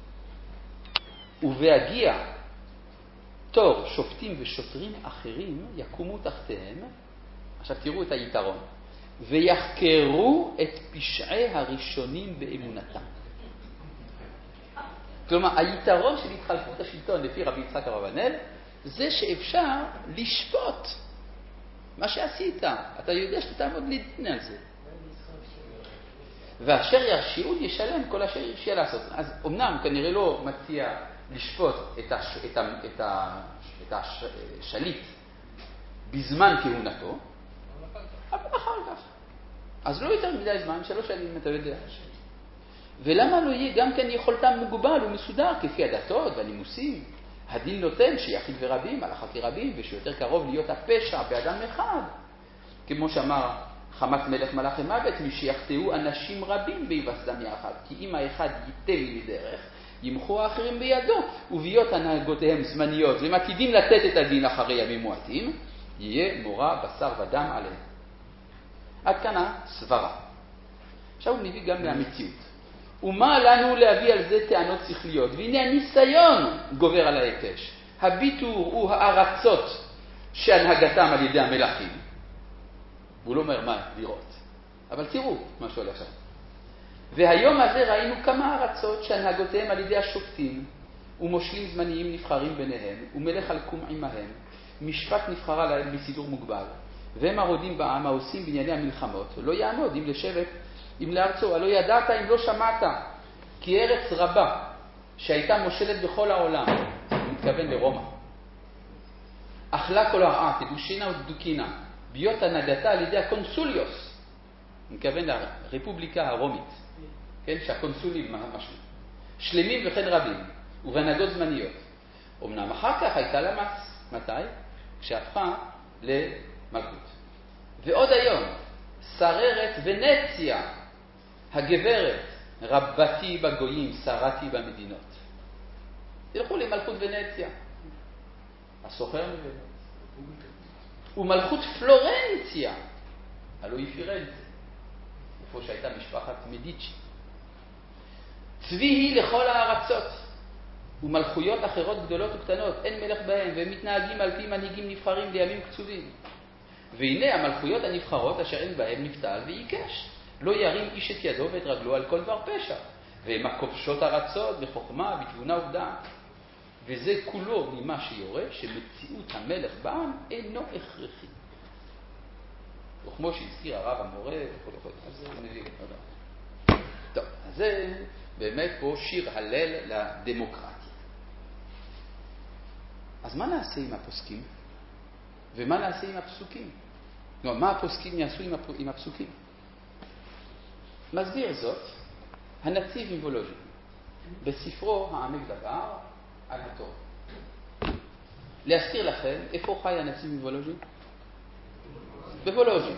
Speaker 1: ובהגיע תור שופטים ושוטרים אחרים יקומו תחתיהם, עכשיו תראו את היתרון, ויחקרו את פשעי הראשונים באמונתם. כלומר, היתרון של התחלפות השלטון לפי רבי יצחק אברבנאל, זה שאפשר לשפוט מה שעשית. אתה יודע שאתה תעמוד לדין על זה. ואשר ירשיעון ישלם כל אשר ירשיע לעשות. אז אמנם כנראה לא מציע לשפוט את, הש... את, ה... את, ה... את השליט בזמן כהונתו, אבל אחר כך. אז לא יותר מדי זמן, שלוש שנים אתה יודע. ולמה לא יהיה גם כן יכולתם מוגבל ומסודר כפי הדתות והנימוסים? הדין נותן שיחיד ורבים, הלכה כרבים, ושיותר קרוב להיות הפשע באדם אחד. כמו שאמר חמת מלך מלאכי מוות, מי שיחטאו אנשים רבים בהיווסדם יחד, כי אם האחד ייתה מדרך, ימחו האחרים בידו, וביות הנהגותיהם זמניות, והם עתידים לתת את הדין אחרי ימים מועטים, יהיה מורא בשר ודם עליהם. עד כאן הסברה. עכשיו הוא מביא גם מהמציאות. ומה לנו להביא על זה טענות שכליות? והנה הניסיון גובר על ההיקש. הביטור הוא הארצות שהנהגתם על ידי המלכים. והוא לא אומר מה לראות. אבל תראו מה שהולך שם. והיום הזה ראינו כמה ארצות שהנהגותיהם על ידי השופטים, ומושלים זמניים נבחרים ביניהם, ומלך הלקום עמהם, משפט נבחרה להם בסידור מוגבל, והם הרודים בעם העושים בענייני המלחמות, לא יעמוד אם לשבט, אם לארצו, הלא ידעת אם לא שמעת, כי ארץ רבה שהייתה מושלת בכל העולם, הוא מתכוון לרומא, אכלה כל הרעה, תדושינה ודוקינה, ביות הנהגתה על ידי הקונסוליוס, הוא מתכוון לרפובליקה הרומית, כן, שהקונסולים משהו, שלמים וכן רבים, ובהנהגות זמניות. אמנם אחר כך הייתה לה מס, מתי? כשהפכה למלכות. ועוד היום, שררת ונציה, הגברת, רבתי בגויים, שרתי במדינות. תלכו למלכות ונציה. הסוחר מבין. ומלכות פלורנציה, הלוא היא פירנצה, איפה שהייתה משפחת מדיצ'י. צבי היא לכל הארצות, ומלכויות אחרות גדולות וקטנות, אין מלך בהם, והם מתנהגים על פי מנהיגים נבחרים לימים קצובים. והנה המלכויות הנבחרות אשר אין בהם נבטל ויקש. לא ירים איש את ידו ואת רגלו על כל דבר פשע. והם הכובשות ארצות בחוכמה, בתבונה ובדעת. וזה כולו ממה שיורה שמציאות המלך בעם אינו הכרחי. וכמו שהזכיר הרב המורה וכל אחד. אז זה מביא עוד. טוב, אז זה באמת פה שיר הלל לדמוקרטיה. אז מה נעשה עם הפוסקים? ומה נעשה עם הפסוקים? לא, מה הפוסקים יעשו עם הפסוקים? מסביר זאת הנציב מוולוז'ין בספרו העמק דבר על התורה. להזכיר לכם, איפה חי הנציב מוולוז'ין? בוולוז'ין.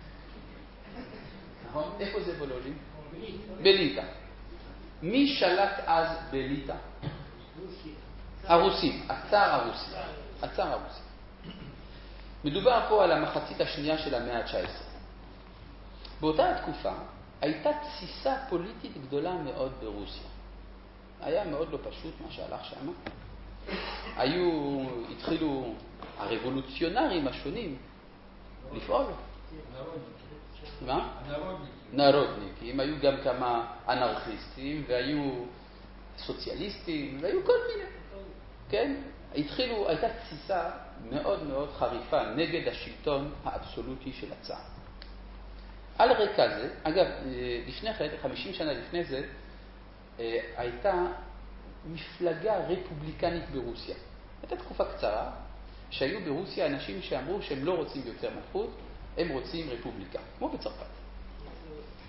Speaker 1: נכון? איפה זה וולוז'ין? בליטא. מי שלט אז בליטא? הרוסים, הצאר הרוסי. הצאר הרוסי. מדובר פה על המחצית השנייה של המאה ה-תשע עשרה. באותה התקופה הייתה תסיסה פוליטית גדולה מאוד ברוסיה. היה מאוד לא פשוט מה שהלך שם. היו, התחילו הרבולוציונרים השונים לפעול. מה? נרודניקים. היו גם כמה אנרכיסטים והיו סוציאליסטים והיו כל מיני. כן? התחילו, הייתה תסיסה מאוד מאוד חריפה נגד השלטון האבסולוטי של הצאר. על רקע זה, אגב, לפני כן, חמישים שנה לפני זה, הייתה מפלגה רפובליקנית ברוסיה. הייתה תקופה קצרה שהיו ברוסיה אנשים שאמרו שהם לא רוצים יותר מלכות, הם רוצים רפובליקה, כמו בצרפת.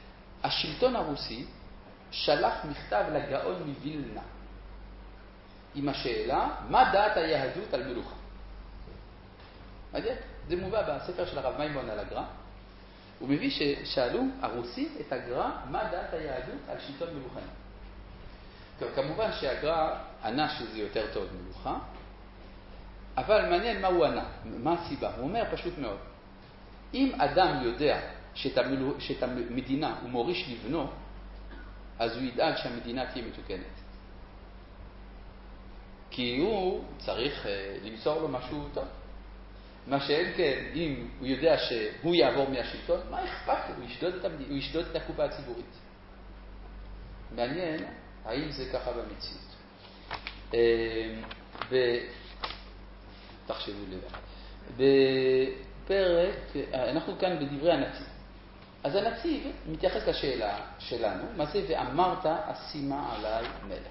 Speaker 1: השלטון הרוסי שלח מכתב לגאון מווילנה, עם השאלה, מה דעת היהדות על מלוכה? מעניין? זה מובא בספר של הרב מימון על הגר"א. הוא מביא ששאלו הרוסים את הגר"א, מה דעת היהדות על שלטון מלוכני. טוב, כמובן שהגר"א ענה שזה יותר טוב מלוכה, אבל מעניין מה הוא ענה, מה הסיבה. הוא אומר פשוט מאוד, אם אדם יודע שאת, המלו, שאת המדינה הוא מוריש לבנו, אז הוא ידאג שהמדינה תהיה מתוקנת. כי הוא צריך uh, למסור לו משהו טוב. מה שאין כן, אם הוא יודע שהוא יעבור מהשלטון, מה אכפת לו? הוא ישדוד את, המד... הוא ישדוד את הקופה הציבורית. מעניין, האם זה ככה במציאות? ב... תחשבו לבד. בפרק, אנחנו כאן בדברי הנציב. אז הנציב מתייחס לשאלה שלנו, מה זה ואמרת אשימה עליי מלך.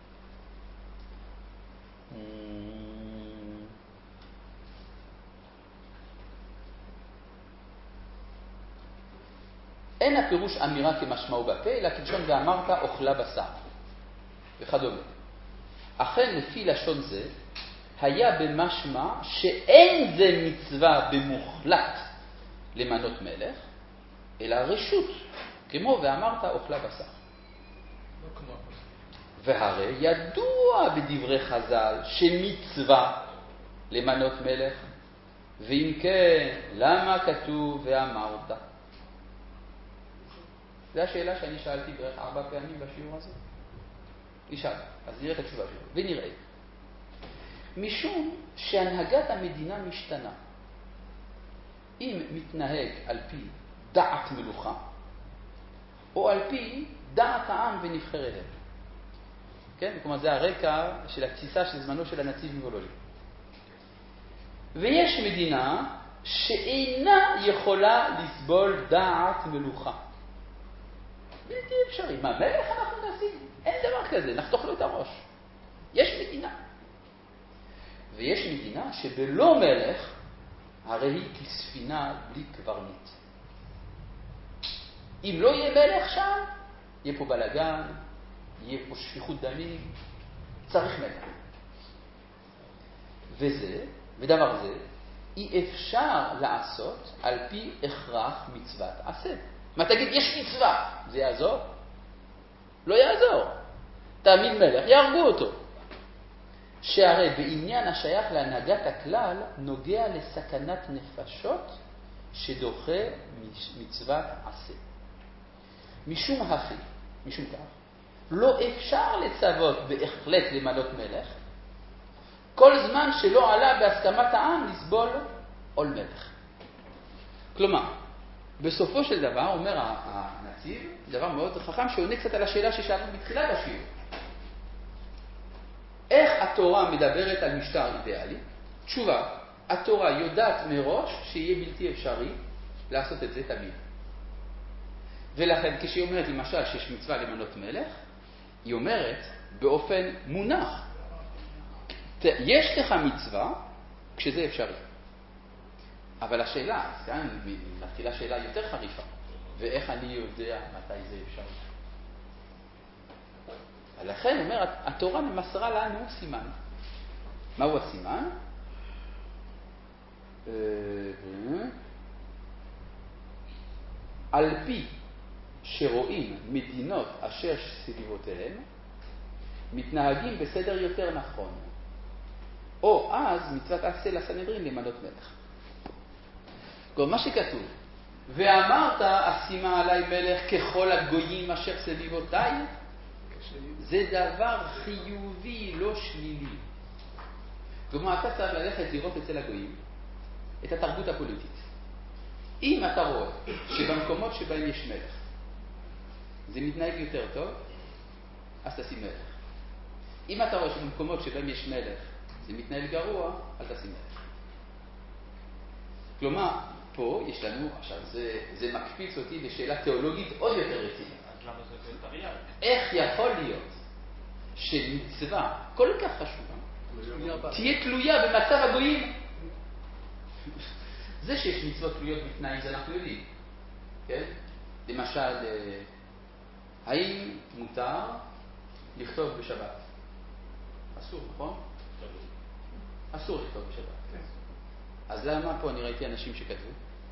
Speaker 1: אין הפירוש אמירה כמשמעו בפה, אלא כלשון ואמרת אוכלה בשר וכדומה. אכן לפי לשון זה, היה במשמע שאין זה מצווה במוחלט למנות מלך, אלא רשות, כמו ואמרת אוכלה בשר.
Speaker 3: לא כמו.
Speaker 1: והרי ידוע בדברי חז"ל שמצווה למנות מלך, ואם כן, למה כתוב ואמרת? זו השאלה שאני שאלתי בערך ארבע פעמים בשיעור הזה. נשאל, אז נראה את התשובה שלו, ונראה. משום שהנהגת המדינה משתנה. אם מתנהג על פי דעת מלוכה, או על פי דעת העם ונבחריהם. כן? כלומר, זה הרקע של התסיסה של זמנו של הנציב מוולוז'ין. ויש מדינה שאינה יכולה לסבול דעת מלוכה. בלתי אפשרי. מה, מלך אנחנו נשים? אין דבר כזה, נחתוך לו את הראש. יש מדינה. ויש מדינה שבלא מלך, הרי היא כספינה בלי קברניט. אם לא יהיה מלך שם, יהיה פה בלגן, יהיה פה שפיכות דמים, צריך מלך. וזה, ודבר זה, אי אפשר לעשות על פי הכרח מצוות עשה. מה תגיד, יש מצווה, זה יעזור? לא יעזור. תעמיד מלך, יהרגו אותו. שהרי בעניין השייך להנהגת הכלל, נוגע לסכנת נפשות שדוחה מצוות עשה. משום הכי, משום כך, לא אפשר לצוות בהחלט למנות מלך, כל זמן שלא עלה בהסכמת העם לסבול עול מלך. כלומר, בסופו של דבר, אומר הנציב, דבר מאוד חכם שעונה קצת על השאלה ששאלנו בתחילת השיעור. איך התורה מדברת על משטר אידיאלי? תשובה, התורה יודעת מראש שיהיה בלתי אפשרי לעשות את זה תמיד. ולכן כשהיא אומרת למשל שיש מצווה למנות מלך, היא אומרת באופן מונח, יש לך מצווה כשזה אפשרי. אבל השאלה, כאן מתחילה שאלה יותר חריפה, ואיך אני יודע מתי זה אפשרי? לכן אומרת, התורה ממסרה לנו סימן. מהו הסימן? על פי שרואים מדינות אשר סביבותיהן מתנהגים בסדר יותר נכון, או אז מצוות עשה לסנהדרין למנות מלך. כלומר, מה שכתוב, ואמרת אשימה עליי מלך ככל הגויים אשר סביבותיי, זה דבר חיובי, לא שלילי. כלומר, אתה צריך ללכת לראות אצל הגויים את התרבות הפוליטית. אם אתה רואה שבמקומות שבהם יש מלך זה מתנהג יותר טוב, אז תשים מלך. אם אתה רואה שבמקומות שבהם יש מלך זה מתנהל גרוע, אל תשים מלך. כלומר, פה יש לנו, עכשיו זה, זה מקפיץ אותי לשאלה תיאולוגית עוד יותר רצינית.
Speaker 2: אז למה זה תרי"ג?
Speaker 1: איך יכול להיות שמצווה כל כך חשובה תהיה תלויה במצב הגויים? זה שיש מצוות תלויות בתנאים, זה אנחנו יודעים. כן? למשל, האם מותר לכתוב בשבת? אסור, נכון? אסור לכתוב בשבת. אז למה פה אני ראיתי אנשים שכתבו?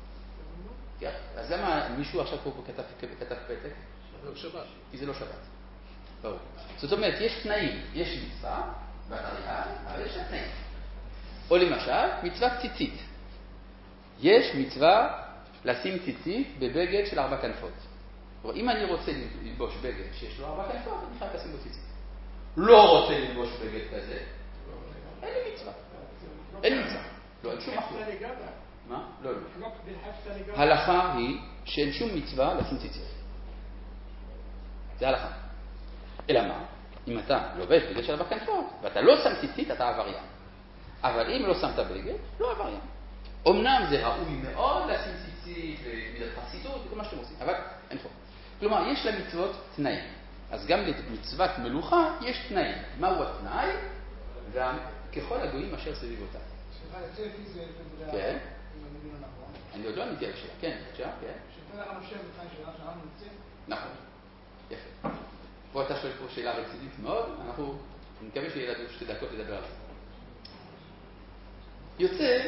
Speaker 1: אז למה מישהו עכשיו פה כתב פתק?
Speaker 3: לא שבת.
Speaker 1: כי זה לא שבת. ברור. זאת אומרת, יש תנאים, יש מצווה, בתרי"ג, אבל יש תנאים. או למשל, מצוות ציצית. יש מצווה לשים ציצית בבגד של ארבע כנפות. אם אני רוצה ללבוש בגד שיש לו ארבע כנפות, אני חייב לשים בו ציצית. לא רוצה ללבוש בגד כזה, אין לי מצווה. אין לי מצווה. לא, אין שום מחלוקת. מה? לא, לא. הלכה היא שאין שום מצווה לשים ציצית. זה הלכה. אלא מה? אם אתה לובש בגד של ארבע כנפות, ואתה לא שם ציצית, אתה עבריין. אבל אם לא שמת בגד, לא עבריין. אמנם זה ראוי מאוד לשים ציצית ומידת חסידות וכל מה שאתם עושים, אבל אין חוק. כלומר, יש למצוות תנאים. אז גם למצוות מלוכה יש תנאים. מהו התנאי? גם ככל הגויים אשר סביב אותה.
Speaker 4: סליחה, יצא לפי זה,
Speaker 1: כן.
Speaker 4: אם אני מבין נכון.
Speaker 1: אני עוד לא עניתי על השאלה. כן, בבקשה, כן.
Speaker 4: שתראה לך נושב בכלל שאלה שאנחנו נצא.
Speaker 1: נכון. יפה. פה אתה שואל פה שאלה רצינית מאוד, אנחנו נקווה שיהיה לנו שתי דקות לדבר על זה. יוצא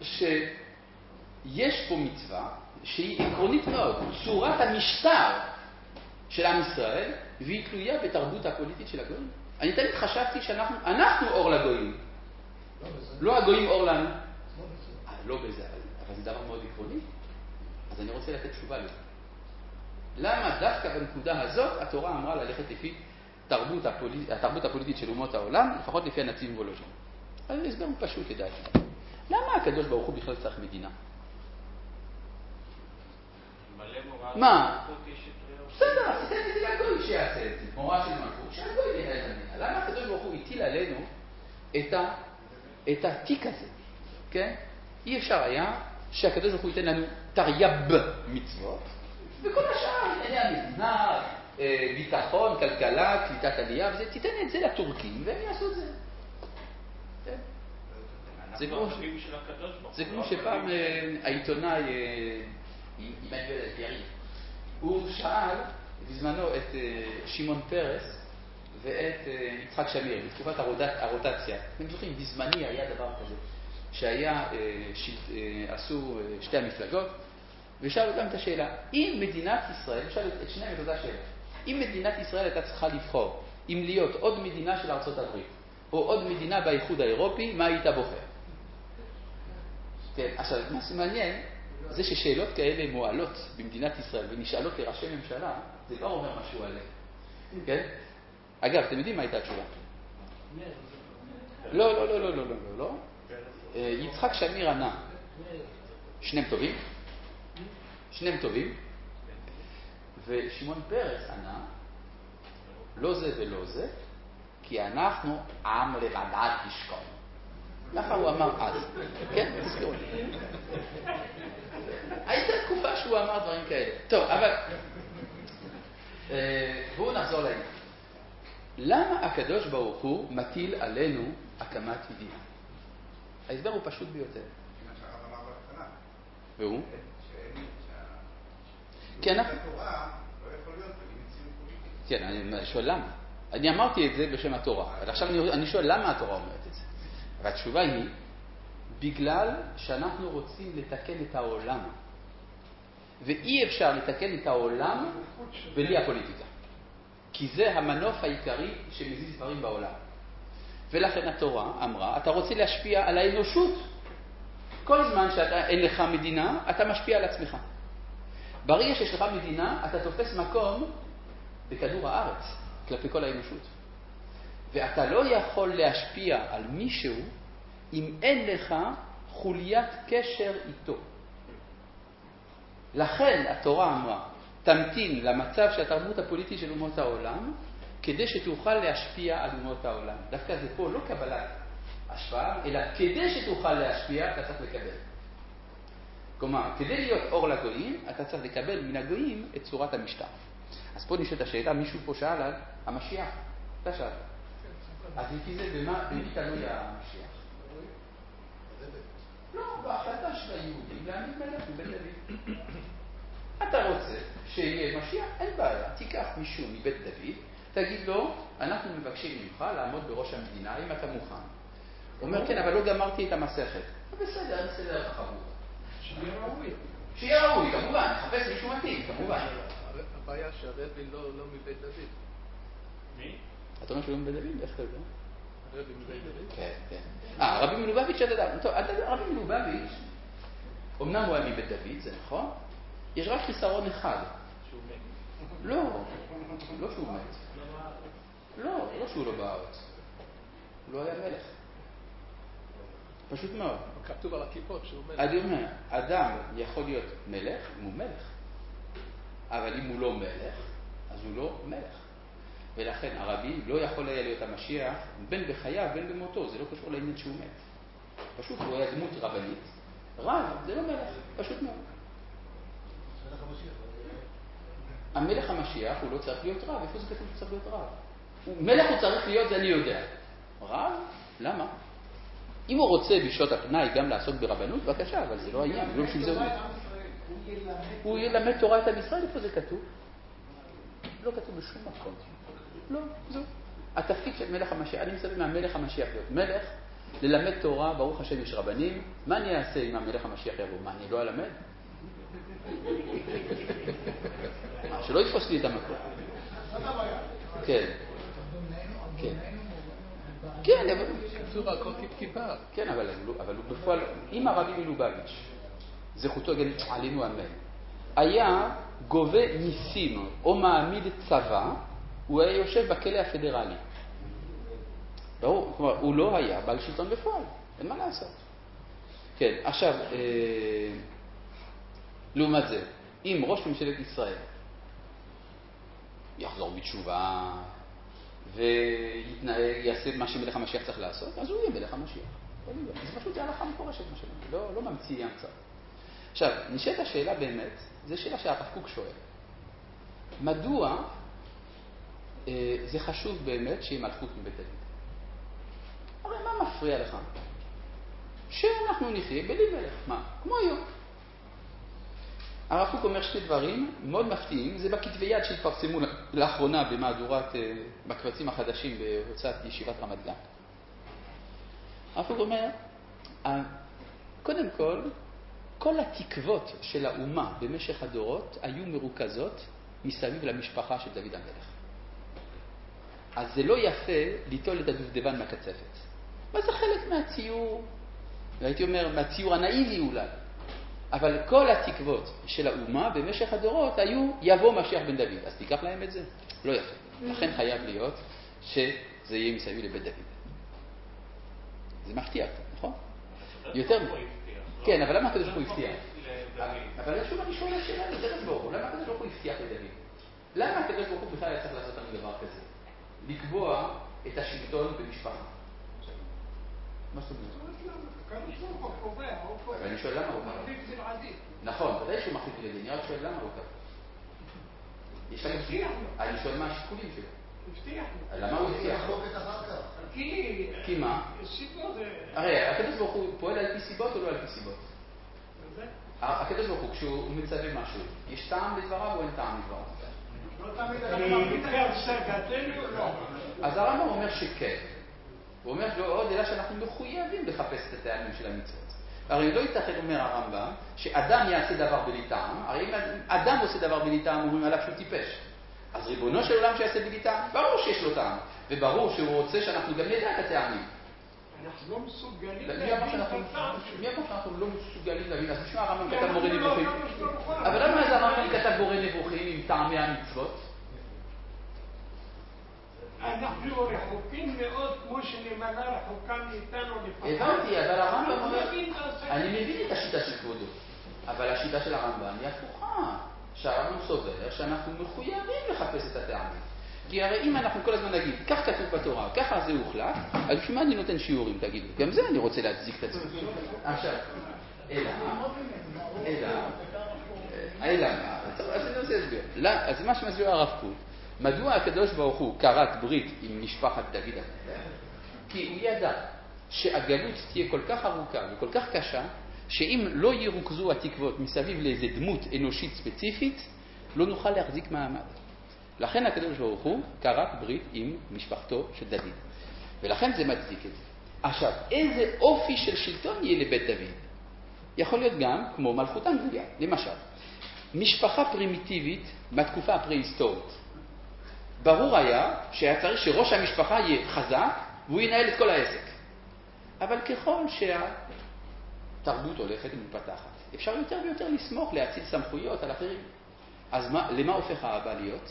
Speaker 1: שיש פה מצווה שהיא עקרונית מאוד, צורת המשטר של עם ישראל, והיא תלויה בתרבות הפוליטית של הגויים. אני תמיד חשבתי שאנחנו אנחנו אור לגויים, לא הגויים אור לנו. לא בזה, אבל זה דבר מאוד עקרוני. אז אני רוצה לתת תשובה לזה. למה דווקא בנקודה הזאת התורה אמרה ללכת לפי תרבות הפוליט... התרבות הפוליטית של אומות העולם, לפחות לפי הנציב וולוז'ין? אז זה הסבר פשוט לדעתי. למה הקדוש ברוך הוא בכלל צריך מדינה? מה? בסדר, אז תתן את זה לגוי שיעשה את זה, מורה של מלכות, שהגוי ינהל את המדינה. למה הקדוש ברוך הוא הטיל עלינו את, ה... את התיק הזה? כן? אי אפשר היה שהקדוש ברוך הוא ייתן לנו תרי"ג מצוות, וכל השאר ענייני המדינה, ביטחון, כלכלה, קליטת עלייה, וזה, תיתן את זה לטורקים והם יעשו את זה. כן? זה כמו שפעם העיתונאי עמנואל אלפיeri, הוא שאל בזמנו את שמעון פרס ואת יצחק שמיר בתקופת הרוטציה. אתם זוכרים, בזמני היה דבר כזה, שהיה, עשו שתי המפלגות, ושאלו גם את השאלה, אם מדינת ישראל, שאלו את שניהם את אותה שאלה, אם מדינת ישראל הייתה צריכה לבחור אם להיות עוד מדינה של ארצות הברית, או עוד מדינה באיחוד האירופי, מה היית בוחר? כן, עכשיו, מה שמעניין, זה ששאלות כאלה מועלות במדינת ישראל ונשאלות לראשי ממשלה, זה לא אומר משהו עליהם. כן? אגב, אתם יודעים מה הייתה התשובה? לא, לא, לא, לא, לא, לא, לא. יצחק שמיר ענה, שניהם טובים? שניהם טובים? ושמעון פרס ענה, לא זה ולא זה, כי אנחנו עם לבדד תשכון. ככה הוא אמר אז. כן, תזכרו לי. הייתה תקופה שהוא אמר דברים כאלה. טוב, אבל בואו נחזור לעניין. למה הקדוש ברוך הוא מטיל עלינו הקמת מדינה? ההסבר הוא פשוט ביותר. והוא? כי אנחנו... כן, אני שואל למה. אני אמרתי את זה בשם התורה, אבל עכשיו אני, אני שואל למה התורה אומרת את זה. והתשובה היא, בגלל שאנחנו רוצים לתקן את העולם. ואי אפשר לתקן את העולם בלי הפוליטיקה. כי זה המנוף העיקרי שמזיז דברים בעולם. ולכן התורה אמרה, אתה רוצה להשפיע על האנושות. כל זמן שאין לך מדינה, אתה משפיע על עצמך. ברגע שיש לך מדינה, אתה תופס מקום בכדור הארץ, כלפי כל האנושות. ואתה לא יכול להשפיע על מישהו אם אין לך חוליית קשר איתו. לכן התורה אמרה, תמתין למצב שהתרבות הפוליטית של אומות העולם, כדי שתוכל להשפיע על אומות העולם. דווקא זה פה לא קבלת השפעה, אלא כדי שתוכל להשפיע, אתה צריך לקבל. כלומר, כדי להיות אור לגויים, אתה צריך לקבל מן הגויים את צורת המשטר. אז פה נשאלת השאלה, מישהו פה שאל על המשיח. אתה שאלת. אז לפי זה, במה, במי תלוי המשיח? לא, בהחלטה של היהודים, להעמיד מלך מבית דוד. אתה רוצה שיהיה משיח? אין בעיה. תיקח מישהו מבית דוד, תגיד לו, אנחנו מבקשים ממך לעמוד בראש המדינה, אם אתה מוכן. הוא אומר, כן, אבל לא גמרתי את המסכת. בסדר, בסדר, תחברו.
Speaker 2: שיהיה ראוי.
Speaker 1: שיהיה ראוי, כמובן, נחפש מישהו מתאים, כמובן.
Speaker 3: הבעיה שהרבי לא מבית דוד.
Speaker 2: מי?
Speaker 1: אתה אומר שהוא לא מבית דוד? איך אתה יודע?
Speaker 3: הרבי מבית דוד?
Speaker 1: כן, כן. אה, רבי מלובביץ' אתה יודע. טוב, רבי מלובביץ', אמנם הוא היה מבית דוד, זה נכון? יש רק חיסרון אחד.
Speaker 2: שהוא מת.
Speaker 1: לא, לא שהוא מת. לא, לא שהוא לא בארץ. הוא לא היה מלך. פשוט מאוד.
Speaker 3: כתוב על הכיפות שהוא מלך.
Speaker 1: אני אומר, אדם יכול להיות מלך אם הוא מלך. אבל אם הוא לא מלך, אז הוא לא מלך. ולכן הרבי לא יכול היה להיות המשיח בין בחייו בין במותו. זה לא קשור לעניין שהוא מת. פשוט הוא היה דמות רבנית. רב זה לא מלך, פשוט מאוד. המלך המשיח הוא לא צריך להיות רב. איפה זה כתוב שהוא צריך להיות רב? מלך הוא צריך להיות, זה אני יודע. רב? למה? אם הוא רוצה בשעות הפנאי גם לעסוק ברבנות, בבקשה, אבל זה לא העניין. לא בשביל זה הוא ילמד תורת עם ישראל. איפה זה כתוב? לא כתוב בשום מקום. לא, זו. התפקיד של מלך המשיח, אני מסתכל מהמלך המשיח להיות מלך, ללמד תורה, ברוך השם יש רבנים. מה אני אעשה אם המלך המשיח יבוא? מה, אני לא אלמד? שלא יתפוס לי את המקום. כן. כן. כן, אבל...
Speaker 3: כתוב על כל כיפה.
Speaker 1: כן, אבל הוא בפועל... אם הרבי מלובביץ', זכותו הגן עלינו אמן, היה גובה ניסים או מעמיד צבא, הוא היה יושב בכלא הפדרלי. ברור, כלומר, הוא לא היה בעל שלטון בפועל. אין מה לעשות. כן, עכשיו, אה, לעומת זה, אם ראש ממשלת ישראל יחזור בתשובה ויעשה מה שמלך המשיח צריך לעשות, אז הוא יהיה מלך המשיח. זה פשוט הלכה מפורשת מה שלנו, לא, לא ממציא המצאה. עכשיו, נשאלת השאלה באמת, זו שאלה שהרב קוק שואל. מדוע אה, זה חשוב באמת שיהיה מלכות מבית דוד? הרי מה מפריע לך? שאנחנו נחיה בלי מלך. מה? כמו היום. הרב קוק אומר שני דברים מאוד מפתיעים, זה בכתבי יד שהתפרסמו לאחרונה במהדורת, בקבצים החדשים בהוצאת ישיבת רמת גן. הרב קוק אומר, קודם כל, כל התקוות של האומה במשך הדורות היו מרוכזות מסביב למשפחה של דוד המלך. אז זה לא יפה ליטול את הדובדבן מהקצפת. אבל זה חלק מהציור, והייתי אומר, מהציור הנאיבי אולי. אבל כל התקוות של האומה במשך הדורות היו יבוא משיח בן דוד. אז תיקח להם את זה? לא יפה. לכן חייב להיות שזה יהיה מסביב לבית דוד. זה מפתיע, נכון? יותר... כן, אבל למה הקדוש ברוך הוא הבטיח? אבל שוב אני שואל השאלה לקדוש ברוך הוא. למה הקדוש ברוך הוא הבטיח לדוד? למה הקדוש ברוך הוא בכלל היה צריך לעשות לנו דבר כזה? לקבוע את השלטון במשפחה. מה זאת אומרת? אבל אני שואל למה הוא קבע. נכון, ודאי שהוא מחליט לדין, אני רק שואל למה הוא קבע. אני שואל מה השיקולים שלו.
Speaker 5: הבטיח.
Speaker 1: למה הוא הבטיח? כי מה? הרי הקדוש ברוך הוא פועל על פי סיבות או לא על פי סיבות? הקדוש ברוך הוא כשהוא מצווה משהו, יש טעם לדבריו או אין טעם לדבריו? אז הרמב"ם אומר שכן. הוא אומר לו עוד אלא שאנחנו מחויבים לחפש את הטעמים של המצוות. הרי לא ייתכן, אומר הרמב"ם, שאדם יעשה דבר בלי טעם. הרי אם אדם עושה דבר בלי טעם, אומרים עליו שהוא טיפש. אז ריבונו של עולם שיעשה בלי טעם, ברור שיש לו טעם. וברור שהוא רוצה שאנחנו גם נדע את הטעמים.
Speaker 5: אנחנו לא מסוגלים
Speaker 1: להבין את הטעם. מי אמר שאנחנו לא מסוגלים להבין? אז בשביל הרמב"ם כתב מורה נבוכים. אבל למה אז הרמב"ם כתב מורה נבוכים עם טעמי המצוות?
Speaker 5: אנחנו רחוקים מאוד, כמו שנאמנה רחוקה מאיתנו לפחות.
Speaker 1: הבנתי, אבל הרמב"ם אומר, אני מבין את השיטה של כבודו, אבל השיטה של הרמב"ם היא הפוכה, שהרמב"ם סובר שאנחנו מחויבים לחפש את הטעמים. כי הרי אם אנחנו כל הזמן נגיד, כך כתוב בתורה, ככה זה הוחלט, אז בשביל מה אני נותן שיעורים, תגידו? גם זה אני רוצה להצדיק את עצמי. עכשיו, אלא, אלא, אלא, אז אני רוצה להסביר. אז מה שמסביר הרב קוק, מדוע הקדוש ברוך הוא כרת ברית עם משפחת דוד המלך? כי הוא ידע שהגלות תהיה כל כך ארוכה וכל כך קשה, שאם לא ירוכזו התקוות מסביב לאיזה דמות אנושית ספציפית, לא נוכל להחזיק מעמד. לכן הקדוש ברוך הוא כרת ברית עם משפחתו של דוד. ולכן זה מצדיק את זה. עכשיו, איזה אופי של שלטון יהיה לבית דוד? יכול להיות גם כמו מלכות אנגליה, למשל. משפחה פרימיטיבית מהתקופה הפרה-היסטורית. ברור היה שהיה צריך שראש המשפחה יהיה חזק והוא ינהל את כל העסק. אבל ככל שהתרבות הולכת ומתפתחת, אפשר יותר ויותר לסמוך, להציל סמכויות על אחרים. אז מה, למה הופך האבא להיות?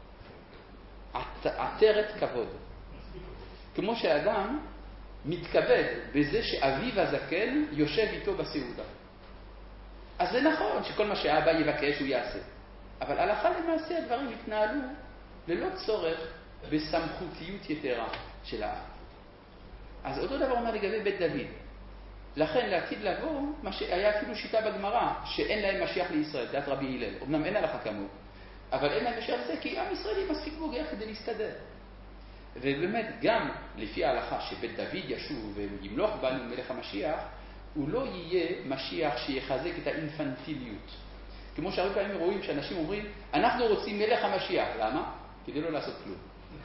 Speaker 1: עטרת כבוד. כמו שאדם מתכבד בזה שאביו הזקן יושב איתו בסעודה. אז זה נכון שכל מה שהאבא יבקש הוא יעשה. אבל הלכה למעשה הדברים התנהלו ללא צורך בסמכותיות יתרה של האב. אז אותו דבר אומר לגבי בית דוד. לכן לעתיד לבוא, מה שהיה אפילו שיטה בגמרא, שאין להם משיח לישראל, דעת רבי הלל. אמנם אין הלכה כמוהו, אבל אין להם משיח לזה, כי עם ישראלי מספיק בוגר כדי להסתדר. ובאמת, גם לפי ההלכה שבית דוד ישוב וימלוך בנו מלך המשיח, הוא לא יהיה משיח שיחזק את האינפנטיליות. כמו שהרבה פעמים רואים שאנשים אומרים, אנחנו רוצים מלך המשיח. למה? כדי לא לעשות כלום.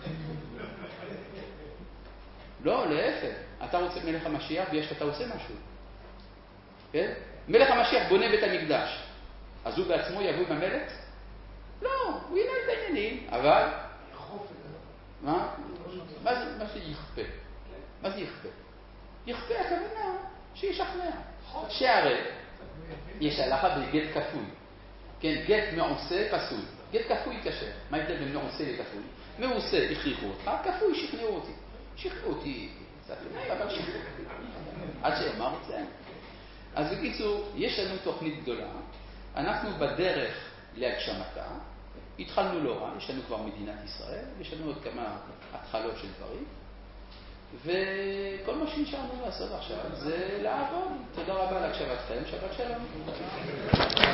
Speaker 1: לא, להפך. אתה רוצה מלך המשיח בגלל שאתה עושה משהו. כן? מלך המשיח בונה בית המקדש. אז הוא בעצמו יבוא עם המלך? לא, הוא ינהל את העניינים, אבל... מה? מה זה, מה זה יכפה? מה זה יכפה? יכפה הכוונה שישכנע. שהרי יש הלכה בגט כפוי. כן, גט מעושה פסול. גט כפוי קשה. מה ההבדל בין מעושה לכפוי? מעושה הכריחו אותך, כפוי שכנעו אותי. שכנעו אותי קצת למי, אבל שכנעו. עד שאמר את זה. אז בקיצור, יש לנו תוכנית גדולה. אנחנו בדרך להגשמתה. התחלנו לא רע, יש לנו כבר מדינת ישראל, יש לנו עוד כמה התחלות של דברים, וכל מה שנשארנו לעשות עכשיו זה לעבוד. תודה רבה להקשבתכם, שבת שלום.